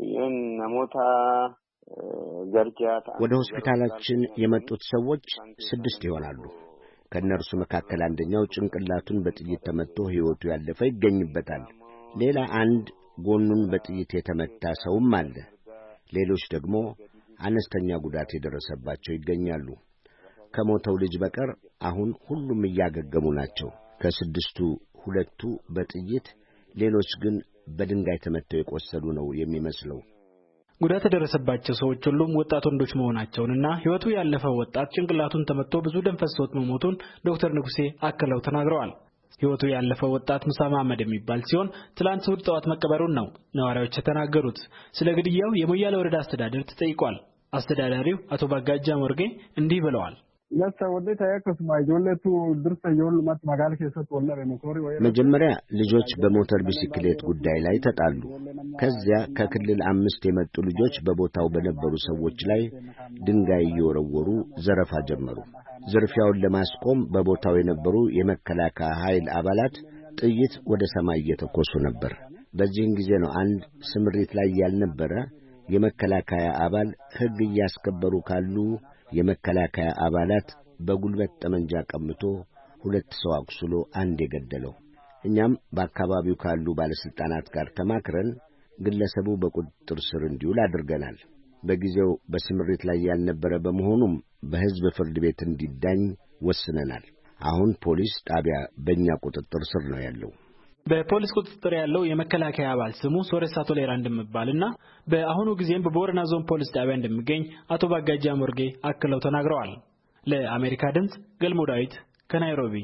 ወደ ሆስፒታላችን የመጡት ሰዎች ስድስት ይሆናሉ። ከእነርሱ መካከል አንደኛው ጭንቅላቱን በጥይት ተመትቶ ሕይወቱ ያለፈ ይገኝበታል። ሌላ አንድ ጎኑን በጥይት የተመታ ሰውም አለ። ሌሎች ደግሞ አነስተኛ ጉዳት የደረሰባቸው ይገኛሉ። ከሞተው ልጅ በቀር አሁን ሁሉም እያገገሙ ናቸው። ከስድስቱ ሁለቱ በጥይት ሌሎች ግን በድንጋይ ተመተው የቆሰሉ ነው የሚመስለው። ጉዳት የደረሰባቸው ሰዎች ሁሉም ወጣት ወንዶች መሆናቸውንና ሕይወቱ ያለፈው ወጣት ጭንቅላቱን ተመትቶ ብዙ ደም ፈሶት መሞቱን ዶክተር ንጉሴ አክለው ተናግረዋል። ሕይወቱ ያለፈው ወጣት ሙሳ መሐመድ የሚባል ሲሆን ትላንት እሑድ ጠዋት መቀበሩን ነው ነዋሪዎች የተናገሩት። ስለ ግድያው የሞያሌ ወረዳ አስተዳደር ተጠይቋል። አስተዳዳሪው አቶ ባጋጃ ሞርጌ እንዲህ ብለዋል። መጀመሪያ ልጆች በሞተር ቢሲክሌት ጉዳይ ላይ ተጣሉ። ከዚያ ከክልል አምስት የመጡ ልጆች በቦታው በነበሩ ሰዎች ላይ ድንጋይ እየወረወሩ ዘረፋ ጀመሩ። ዝርፊያውን ለማስቆም በቦታው የነበሩ የመከላከያ ኃይል አባላት ጥይት ወደ ሰማይ እየተኮሱ ነበር። በዚህን ጊዜ ነው አንድ ስምሪት ላይ ያልነበረ የመከላከያ አባል ሕግ እያስከበሩ ካሉ የመከላከያ አባላት በጉልበት ጠመንጃ ቀምቶ ሁለት ሰው አቁስሎ አንድ የገደለው። እኛም በአካባቢው ካሉ ባለስልጣናት ጋር ተማክረን ግለሰቡ በቁጥጥር ስር እንዲውል አድርገናል። በጊዜው በስምሪት ላይ ያልነበረ በመሆኑም በሕዝብ ፍርድ ቤት እንዲዳኝ ወስነናል። አሁን ፖሊስ ጣቢያ በእኛ ቁጥጥር ስር ነው ያለው። በፖሊስ ቁጥጥር ያለው የመከላከያ አባል ስሙ ሶሬሳ ቶሌራ እንደሚባልና በአሁኑ ጊዜም በቦረና ዞን ፖሊስ ጣቢያ እንደሚገኝ አቶ ባጋጃ ሞርጌ አክለው ተናግረዋል። ለአሜሪካ ድምጽ ገልሞ ዳዊት ከናይሮቢ።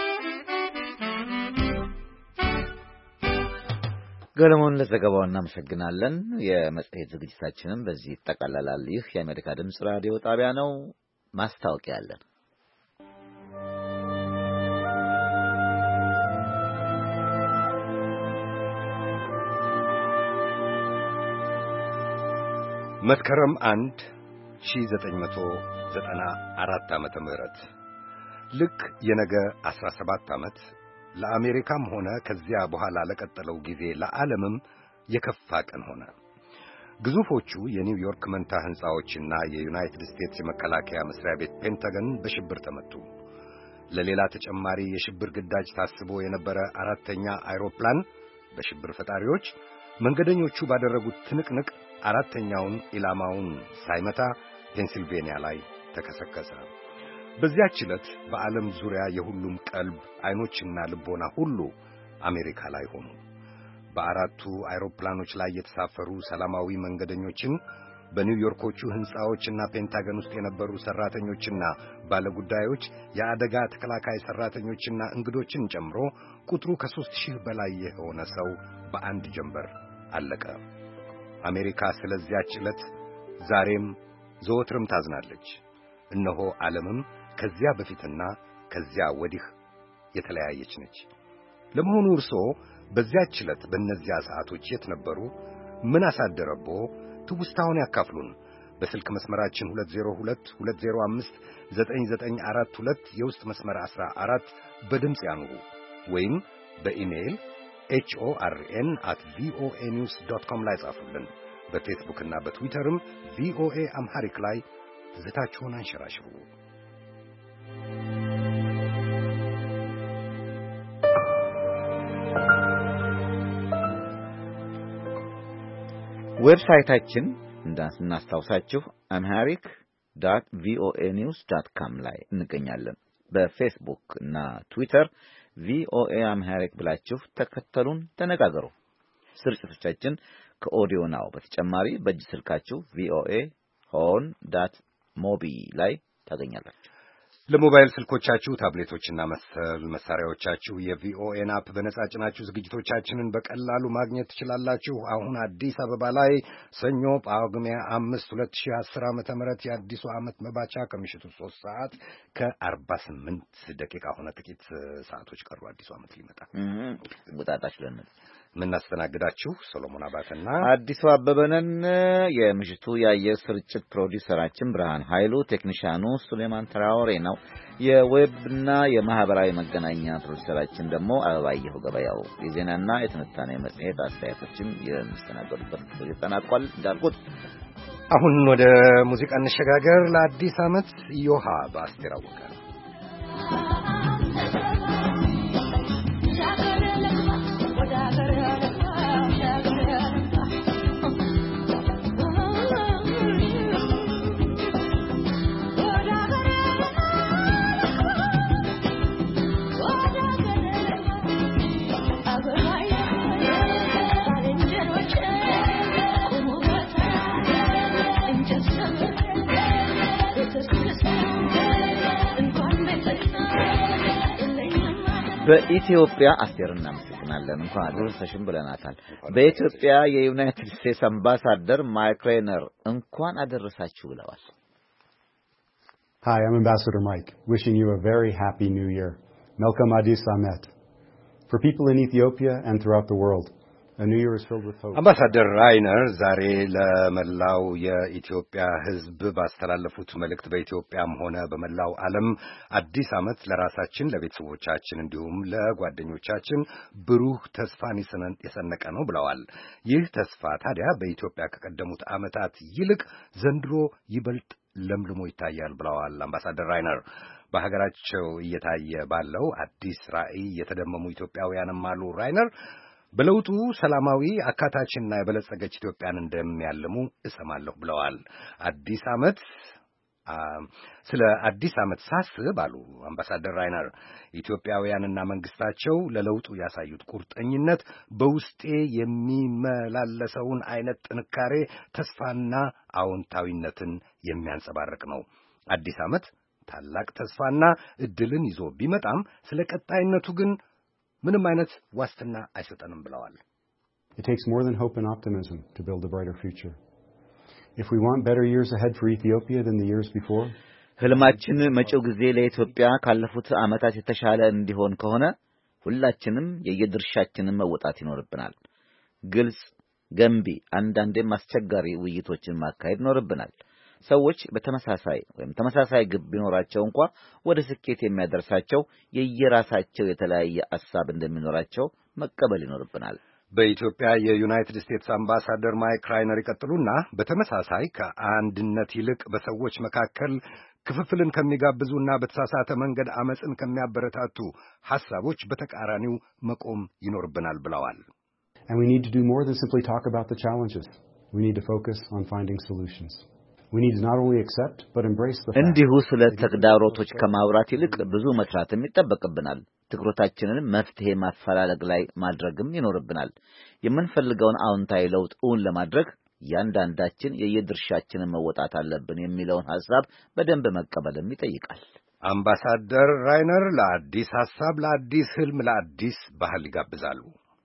ገለሞን ለዘገባው እናመሰግናለን። የመጽሔት ዝግጅታችንም በዚህ ይጠቃለላል። ይህ የአሜሪካ ድምጽ ራዲዮ ጣቢያ ነው። ማስታወቂያ አለን። መስከረም አንድ ሺህ ዘጠኝ መቶ ዘጠና አራት ዓመተ ምህረት ልክ የነገ አስራ ሰባት ዓመት ለአሜሪካም ሆነ ከዚያ በኋላ ለቀጠለው ጊዜ ለዓለምም የከፋ ቀን ሆነ። ግዙፎቹ የኒውዮርክ መንታ ሕንጻዎችና የዩናይትድ ስቴትስ የመከላከያ መስሪያ ቤት ፔንታገን በሽብር ተመቱ። ለሌላ ተጨማሪ የሽብር ግዳጅ ታስቦ የነበረ አራተኛ አይሮፕላን በሽብር ፈጣሪዎች መንገደኞቹ ባደረጉት ትንቅንቅ አራተኛውን ኢላማውን ሳይመታ ፔንሲልቬኒያ ላይ ተከሰከሰ። በዚያች ዕለት በዓለም ዙሪያ የሁሉም ቀልብ አይኖችና ልቦና ሁሉ አሜሪካ ላይ ሆኑ። በአራቱ አይሮፕላኖች ላይ የተሳፈሩ ሰላማዊ መንገደኞችን በኒውዮርኮቹ ሕንጻዎችና ፔንታገን ውስጥ የነበሩ ሰራተኞችና ባለጉዳዮች የአደጋ ተከላካይ ሰራተኞችና እንግዶችን ጨምሮ ቁጥሩ ከሦስት ሺህ በላይ የሆነ ሰው በአንድ ጀንበር አለቀ። አሜሪካ ስለዚያች ዕለት ዛሬም ዘወትርም ታዝናለች። እነሆ ዓለምም ከዚያ በፊትና ከዚያ ወዲህ የተለያየች ነች። ለመሆኑ እርስዎ በዚያች ዕለት በእነዚያ ሰዓቶች የት ነበሩ? ምን አሳደረቦ? ትውስታውን ያካፍሉን። በስልክ መስመራችን ሁለት ዜሮ ሁለት ሁለት ዜሮ አምስት ዘጠኝ ዘጠኝ አራት ሁለት የውስጥ መስመር አስራ አራት በድምፅ ያኑሩ ወይም በኢሜይል ኤች ኦ አር ኤን አት ቪ ኦ ኤ ኒውስ ዶት ኮም ላይ ጻፉልን። በፌስቡክ እና በትዊተርም ቪኦኤ አምሃሪክ ላይ ትዝታችሁን አንሸራሽሩ። ዌብሳይታችን እንዳስናስታውሳችሁ አምሃሪክ ዶት ቪ ኦ ኤ ኒውስ ዶት ኮም ላይ እንገኛለን። በፌስቡክ እና ትዊተር ቪኦኤ አምሃሪክ ብላችሁ ተከተሉን፣ ተነጋገሩ። ስርጭቶቻችን ከኦዲዮ ናው በተጨማሪ በእጅ ስልካችሁ ቪኦኤ ሆን ዳት ሞቢ ላይ ታገኛላችሁ። ለሞባይል ስልኮቻችሁ ታብሌቶችና መሰል መሳሪያዎቻችሁ የቪኦኤን አፕ በነጻ ጭናችሁ ዝግጅቶቻችንን በቀላሉ ማግኘት ትችላላችሁ። አሁን አዲስ አበባ ላይ ሰኞ ጳጉሜ አምስት ሁለት ሺህ አስር ዓመተ ምህረት የአዲሱ ዓመት መባቻ ከምሽቱ ሦስት ሰዓት ከአርባ ስምንት ደቂቃ ሆነ። ጥቂት ሰዓቶች ቀሩ አዲሱ ዓመት ሊመጣ። እንቁጣጣሽ ለምን ምናስተናግዳችሁ ሰሎሞን አባተና አዲሱ አበበነን። የምሽቱ የአየር ስርጭት ፕሮዲውሰራችን ብርሃን ኃይሉ፣ ቴክኒሻኑ ሱሌማን ተራወሬ ነው። የዌብና የማህበራዊ መገናኛ ፕሮዲውሰራችን ደግሞ አበባየሁ ገበያው። የዜናና የትንታኔ መጽሔት አስተያየቶችም የሚስተናገዱበት ክፍል ተጠናቋል። እንዳልኩት አሁን ወደ ሙዚቃ እንሸጋገር። ለአዲስ ዓመት ዮሃ በአስቴር አወቀ በኢትዮጵያ አስቴር እናመሰግናለን። እንኳን አደረሰሽም ብለናታል። በኢትዮጵያ የዩናይትድ ስቴትስ አምባሳደር ማይክ ሬነር እንኳን አደረሳችሁ ብለዋል። Hi, I'm Ambassador Mike, wishing you a very happy new year. Melkom Adis Amet. For people in Ethiopia and throughout the world, a new year is filled with hope. አምባሳደር ራይነር ዛሬ ለመላው የኢትዮጵያ ሕዝብ ባስተላለፉት መልእክት በኢትዮጵያም ሆነ በመላው ዓለም አዲስ ዓመት ለራሳችን ለቤተሰቦቻችን እንዲሁም ለጓደኞቻችን ብሩህ ተስፋን የሰነቀ ነው ብለዋል። ይህ ተስፋ ታዲያ በኢትዮጵያ ከቀደሙት ዓመታት ይልቅ ዘንድሮ ይበልጥ ለምልሞ ይታያል ብለዋል አምባሳደር ራይነር። በሀገራቸው እየታየ ባለው አዲስ ራዕይ የተደመሙ ኢትዮጵያውያንም አሉ። ራይነር በለውጡ ሰላማዊ አካታችና የበለጸገች ኢትዮጵያን እንደሚያልሙ እሰማለሁ ብለዋል። አዲስ ዓመት ስለ አዲስ ዓመት ሳስብ አሉ አምባሳደር ራይነር ኢትዮጵያውያንና መንግስታቸው ለለውጡ ያሳዩት ቁርጠኝነት በውስጤ የሚመላለሰውን አይነት ጥንካሬ፣ ተስፋና አዎንታዊነትን የሚያንጸባርቅ ነው። አዲስ ዓመት ታላቅ ተስፋና እድልን ይዞ ቢመጣም ስለ ቀጣይነቱ ግን ምንም አይነት ዋስትና አይሰጠንም ብለዋል። It takes more than hope and optimism to build a brighter future. If we want better years ahead for Ethiopia than the years before, ህልማችን መጪው ጊዜ ለኢትዮጵያ ካለፉት ዓመታት የተሻለ እንዲሆን ከሆነ ሁላችንም የየድርሻችንን መወጣት ይኖርብናል። ግልጽ፣ ገንቢ፣ አንዳንዴም አስቸጋሪ ውይይቶችን ማካሄድ ይኖርብናል። ሰዎች በተመሳሳይ ወይም ተመሳሳይ ግብ ቢኖራቸው እንኳን ወደ ስኬት የሚያደርሳቸው የየራሳቸው የተለያየ ሐሳብ እንደሚኖራቸው መቀበል ይኖርብናል። በኢትዮጵያ የዩናይትድ ስቴትስ አምባሳደር ማይክ ራይነር ይቀጥሉና በተመሳሳይ ከአንድነት ይልቅ በሰዎች መካከል ክፍፍልን ከሚጋብዙና በተሳሳተ መንገድ አመጽን ከሚያበረታቱ ሐሳቦች በተቃራኒው መቆም ይኖርብናል ብለዋል። And we need to do more than simply talk about the challenges. We need to focus on finding solutions. We need to not only accept but embrace the fact. እንዲሁ ስለ ተግዳሮቶች ከማውራት ይልቅ ብዙ መስራትም ይጠበቅብናል። ትኩረታችንን መፍትሄ ማፈላለግ ላይ ማድረግም ይኖርብናል። የምንፈልገውን አዎንታዊ ለውጥ እውን ለማድረግ ያንዳንዳችን የየድርሻችንን መወጣት አለብን የሚለውን ሐሳብ በደንብ መቀበልም ይጠይቃል። አምባሳደር ራይነር ለአዲስ ሐሳብ፣ ለአዲስ ህልም፣ ለአዲስ ባህል ይጋብዛሉ።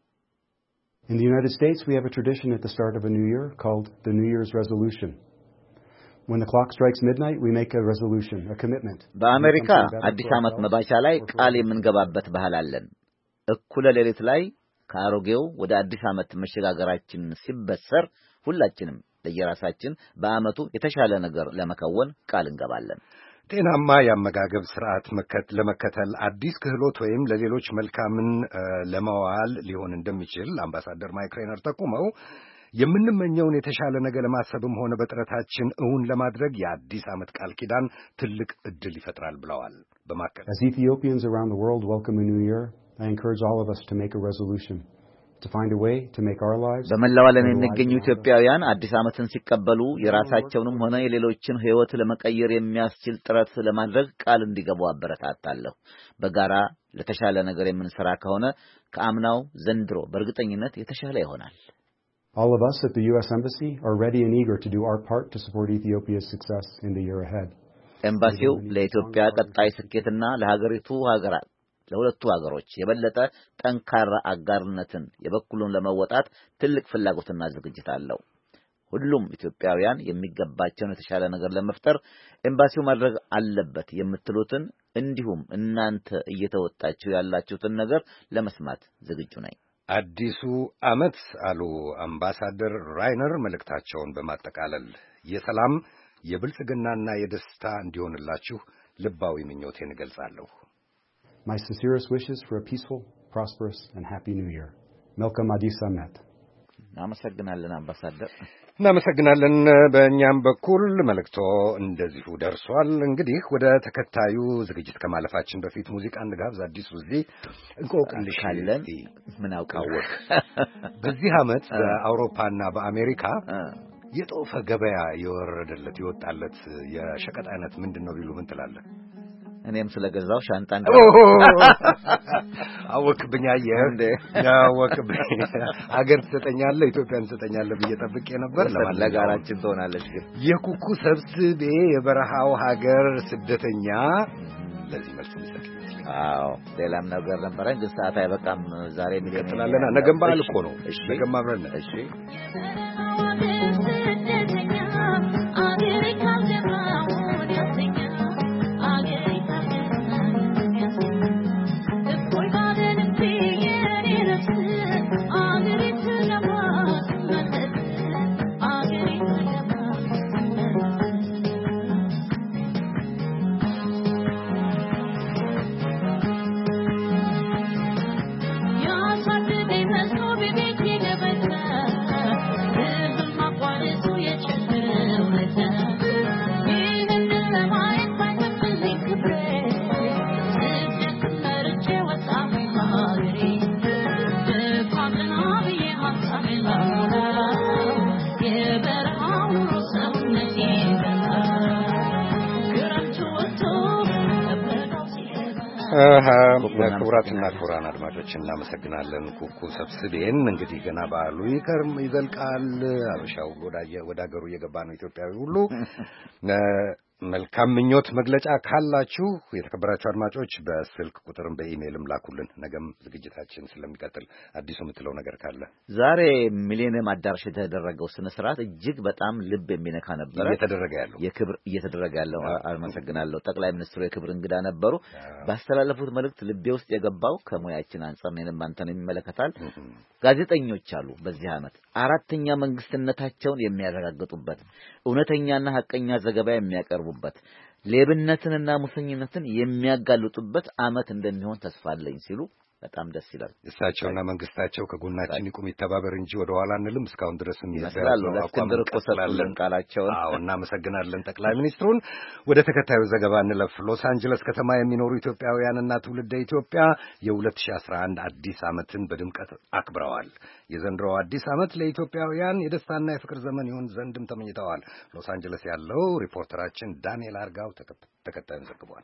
In the United States, we have a tradition at the start of a new year called the New Year's Resolution. When the clock strikes midnight, we make a resolution, a commitment. በአሜሪካ አዲስ ዓመት መባቻ ላይ ቃል የምንገባበት ባህል አለን። እኩለ ሌሊት ላይ ከአሮጌው ወደ አዲስ ዓመት መሸጋገራችን ሲበሰር ሁላችንም ለየራሳችን በዓመቱ የተሻለ ነገር ለመከወን ቃል እንገባለን። ጤናማ የአመጋገብ ስርዓት ለመከተል አዲስ ክህሎት ወይም ለሌሎች መልካምን ለማዋል ሊሆን እንደሚችል አምባሳደር ማይክ ራይነር ጠቁመው የምንመኘውን የተሻለ ነገር ለማሰብም ሆነ በጥረታችን እውን ለማድረግ የአዲስ ዓመት ቃል ኪዳን ትልቅ ዕድል ይፈጥራል ብለዋል። በማከል As Ethiopians around the world welcome a new year, I encourage all of us to make a resolution to find a way to make our lives. በመላው ዓለም የሚገኙ ኢትዮጵያውያን አዲስ ዓመትን ሲቀበሉ የራሳቸውንም ሆነ የሌሎችን ሕይወት ለመቀየር የሚያስችል ጥረት ለማድረግ ቃል እንዲገቡ አበረታታለሁ። በጋራ ለተሻለ ነገር የምንሰራ ከሆነ ከአምናው ዘንድሮ በእርግጠኝነት የተሻለ ይሆናል። All of us at the U S Embassy are ready and eager to do our part to support Ethiopia's success in the year ahead. ኤምባሲው ለኢትዮጵያ ቀጣይ ስኬትና ለሀገሪቱ ሀገራት ለሁለቱ ሀገሮች የበለጠ ጠንካራ አጋርነትን የበኩሉን ለመወጣት ትልቅ ፍላጎትና ዝግጅት አለው። ሁሉም ኢትዮጵያውያን የሚገባቸውን የተሻለ ነገር ለመፍጠር ኤምባሲው ማድረግ አለበት የምትሉትን እንዲሁም እናንተ እየተወጣችሁ ያላችሁትን ነገር ለመስማት ዝግጁ ነኝ። አዲሱ ዓመት አሉ አምባሳደር ራይነር መልእክታቸውን በማጠቃለል የሰላም የብልጽግናና የደስታ እንዲሆንላችሁ ልባዊ ምኞቴን እገልጻለሁ። My sincerest wishes for a peaceful, prosperous and happy new year. Melkom Adis Amet. እናመሰግናለን አምባሳደር። እናመሰግናለን። በእኛም በኩል መልእክቶ እንደዚሁ ደርሷል። እንግዲህ ወደ ተከታዩ ዝግጅት ከማለፋችን በፊት ሙዚቃ እንጋብዝ። አዲሱ እዚህ እንቆቅልሽ ካለን ምን አውቃወቅ በዚህ ዓመት በአውሮፓና በአሜሪካ የጦፈ ገበያ የወረደለት የወጣለት የሸቀጥ አይነት ምንድነው ቢሉ ምን ትላለህ? እኔም ስለገዛው ሻንጣ እንደ አወቅብኝ አየህ እንደ አወቅብኝ አገር ትሰጠኛለህ ኢትዮጵያን ትሰጠኛለህ ብዬ ጠብቄ ነበር። ለጋራችን ትሆናለች ግን የኩኩ ሰብስቤ የበረሃው ሀገር ስደተኛ ለዚህ መልስ ይሰጥ። አዎ ሌላም ነገር ነበር ግን ሰዓት አይበቃም። ዛሬ የሚቀጥላለና ነገም በዓል እኮ ነው። ነገም አብረን እሺ ክቡራትና ክቡራን አድማጮችን እናመሰግናለን። ኩኩ ሰብስቤን እንግዲህ ገና በዓሉ ይከርም ይዘልቃል። አበሻው ወደ ሀገሩ እየገባ ነው። ኢትዮጵያዊ ሁሉ መልካም ምኞት መግለጫ ካላችሁ የተከበራችሁ አድማጮች በስልክ ቁጥርም በኢሜይልም ላኩልን። ነገም ዝግጅታችን ስለሚቀጥል አዲሱ የምትለው ነገር ካለ ዛሬ ሚሊኒየም አዳራሽ የተደረገው ስነ ስርዓት እጅግ በጣም ልብ የሚነካ ነበር። እየተደረገ ያለው የክብር እየተደረገ ያለው አመሰግናለሁ። ጠቅላይ ሚኒስትሩ የክብር እንግዳ ነበሩ። ባስተላለፉት መልእክት ልቤ ውስጥ የገባው ከሙያችን አንፃር እኔንም አንተን የሚመለከታል። ጋዜጠኞች አሉ በዚህ ዓመት አራተኛ መንግስትነታቸውን የሚያረጋግጡበት እውነተኛና ሐቀኛ ዘገባ የሚያቀርቡበት ሌብነትንና ሙሰኝነትን የሚያጋልጡበት ዓመት እንደሚሆን ተስፋ አለኝ ሲሉ በጣም ደስ ይላል። እሳቸውና መንግስታቸው ከጎናችን ይቁም ይተባበር እንጂ ወደ ኋላ አንልም። እስካሁን ድረስም ይስላሉ ለእስክንድር ቆሰላለን ቃላቸውን። አዎ እናመሰግናለን ጠቅላይ ሚኒስትሩን። ወደ ተከታዩ ዘገባ እንለፍ። ሎስ አንጀለስ ከተማ የሚኖሩ ኢትዮጵያውያንና ትውልደ ኢትዮጵያ የ2011 አዲስ ዓመትን በድምቀት አክብረዋል። የዘንድሮው አዲስ ዓመት ለኢትዮጵያውያን የደስታና የፍቅር ዘመን ይሁን ዘንድም ተመኝተዋል። ሎስ አንጀለስ ያለው ሪፖርተራችን ዳንኤል አርጋው ተከታዩን ዘግቧል።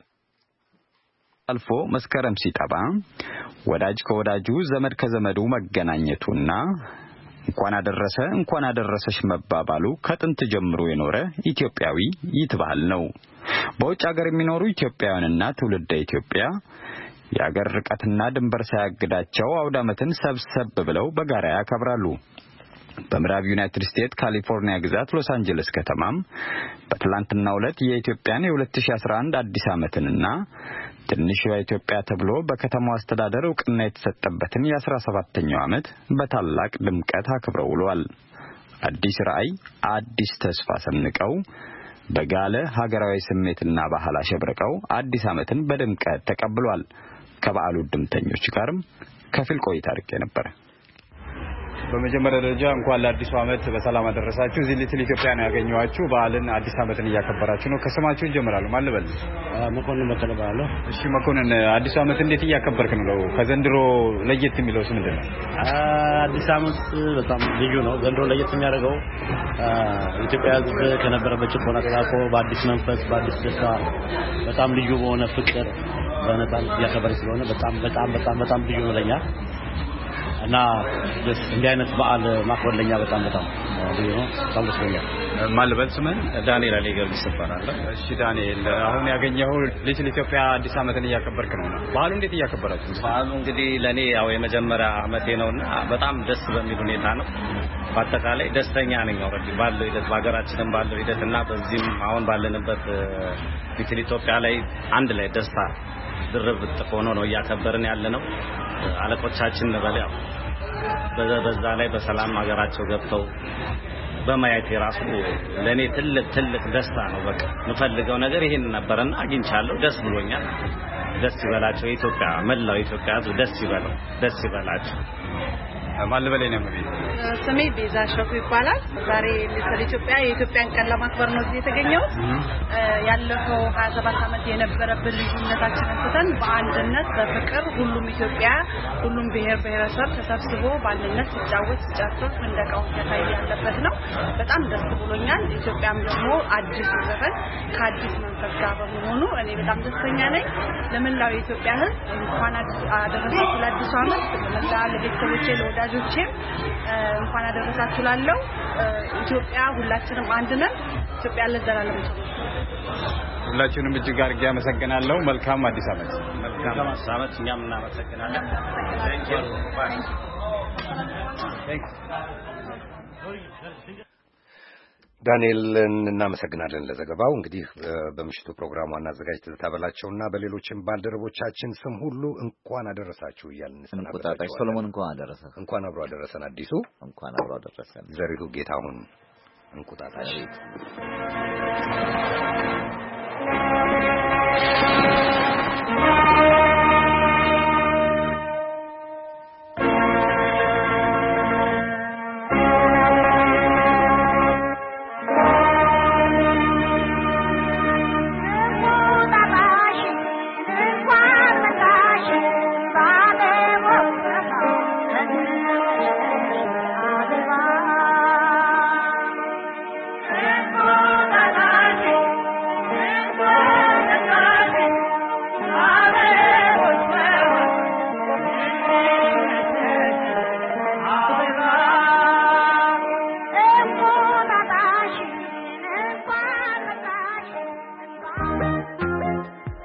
አልፎ መስከረም ሲጠባ ወዳጅ ከወዳጁ ዘመድ ከዘመዱ መገናኘቱና እንኳን አደረሰ እንኳን አደረሰሽ መባባሉ ከጥንት ጀምሮ የኖረ ኢትዮጵያዊ ይትባል ነው። በውጭ ሀገር የሚኖሩ ኢትዮጵያውያንና ትውልደ ኢትዮጵያ የሀገር ርቀትና ድንበር ሳያግዳቸው አውደ ዓመትን ሰብሰብ ብለው በጋራ ያከብራሉ። በምዕራብ ዩናይትድ ስቴትስ ካሊፎርኒያ ግዛት ሎስ አንጀለስ ከተማም በትላንትናው ዕለት የኢትዮጵያን የ2011 አዲስ ዓመትንና ትንሿ ኢትዮጵያ ተብሎ በከተማው አስተዳደር ዕውቅና የተሰጠበትን የ17ኛው ዓመት በታላቅ ድምቀት አክብረው ውለዋል። አዲስ ራዕይ፣ አዲስ ተስፋ ሰንቀው በጋለ ሀገራዊ ስሜትና ባህል አሸብርቀው አዲስ ዓመትን በድምቀት ተቀብሏል። ከበዓሉ ድምተኞች ጋርም ከፊል ቆይታ አድርጌ ነበር። በመጀመሪያ ደረጃ እንኳን ለአዲሱ ዓመት በሰላም አደረሳችሁ። እዚህ ሊትል ኢትዮጵያ ነው ያገኘኋችሁ። በዓልን አዲስ ዓመትን እያከበራችሁ ነው። ከስማችሁ ይጀምራሉ። ማን ልበል? መኮንን በተለባለው። እሺ መኮንን፣ አዲሱ ዓመት እንዴት እያከበርክ ነው? ከዘንድሮ ለየት የሚለው ምንድን ነው? አዲስ ዓመት በጣም ልዩ ነው። ዘንድሮ ለየት የሚያደርገው ኢትዮጵያ ሕዝብ ከነበረበት ጭቆና ተላቆ በአዲስ መንፈስ በአዲስ ደስታ በጣም ልዩ በሆነ ፍቅር በነጻነት እያከበረ ስለሆነ በጣም በጣም በጣም በጣም ልዩ ነው ለኛ እና ደስ እንዲህ አይነት በዓል ማክበር ለኛ በጣም በጣም ልዩ ነው። በጣም ደስ ይላል። ማልበል ስምን? ዳንኤል አሊ ገብስ ይባላል። እሺ ዳንኤል፣ አሁን ያገኘው ሊትል ኢትዮጵያ አዲስ ዓመትን እያከበርክ ነው። በዓሉ እንዴት እያከበራችሁ? በዓሉ እንግዲህ ለኔ ያው የመጀመሪያ ዓመቴ ነውና በጣም ደስ በሚል ሁኔታ ነው። በአጠቃላይ ደስተኛ ነኝ። ኦሬዲ ባለው ሂደት በሀገራችንም ባለው ሂደትና በዚህም አሁን ባለንበት ሊትል ኢትዮጵያ ላይ አንድ ላይ ደስታ ድርብ ጥቆ ነው እያከበርን ያለነው። አለቆቻችን በለ ያው በዛ ላይ በሰላም ሀገራቸው ገብተው በማየት የራሱ ለኔ ትልቅ ትልቅ ደስታ ነው። በቃ የምፈልገው ነገር ይሄን ነበርና አግኝቻለሁ። ደስ ብሎኛል። ደስ ይበላቸው ኢትዮጵያ፣ መላው ኢትዮጵያ ደስ ይበለው፣ ደስ ይበላቸው። ማልበለኝ ነው ማለት ስሜ ቤዛ ሸፉ ይባላል። ዛሬ ሊትል ኢትዮጵያ የኢትዮጵያን ቀን ለማክበር ነው እዚህ የተገኘው። ያለፈው ሀያ ሰባት ዓመት የነበረብን ልዩነታችንን ትተን በአንድነት በፍቅር ሁሉም ኢትዮጵያ ሁሉም ብሔር ብሔረሰብ ተሰብስቦ በአንድነት ሲጫወት ሲጨፍር እንደቃው ያታይ ያለበት ነው። በጣም ደስ ብሎኛል። ኢትዮጵያም ደግሞ አዲስ ዘመን ከአዲስ መንፈስ ጋር በመሆኑ እኔ በጣም ደስተኛ ነኝ። ለመላው የኢትዮጵያ ሕዝብ እንኳን አደረሳችሁ ለአዲሱ ዓመት። ለመላው ለቤተሰቦቼ ለወዳጆቼ እንኳን አደረሳችሁ ላለው ኢትዮጵያ ሁላችንም አንድ ነን። ኢትዮጵያ ለዘላለም ትኑር። ሁላችሁንም እጅግ አድርጌ አመሰግናለሁ። መልካም አዲስ ዓመት። መልካም አዲስ ዓመት። እኛም እናመሰግናለን። ዳንኤልን እናመሰግናለን ለዘገባው። እንግዲህ በምሽቱ ፕሮግራሙ ዋና አዘጋጅ ትዝታ በላቸውና በሌሎችም ባልደረቦቻችን ስም ሁሉ እንኳን አደረሳችሁ እያልን እንቁጣጣሽ ሰሎሞን እንኳን አደረሰ እንኳን አብሮ አደረሰን። አዲሱ እንኳን አብሮ አደረሰን። ዘሪቱ ጌታሁን እንቁጣጣሽ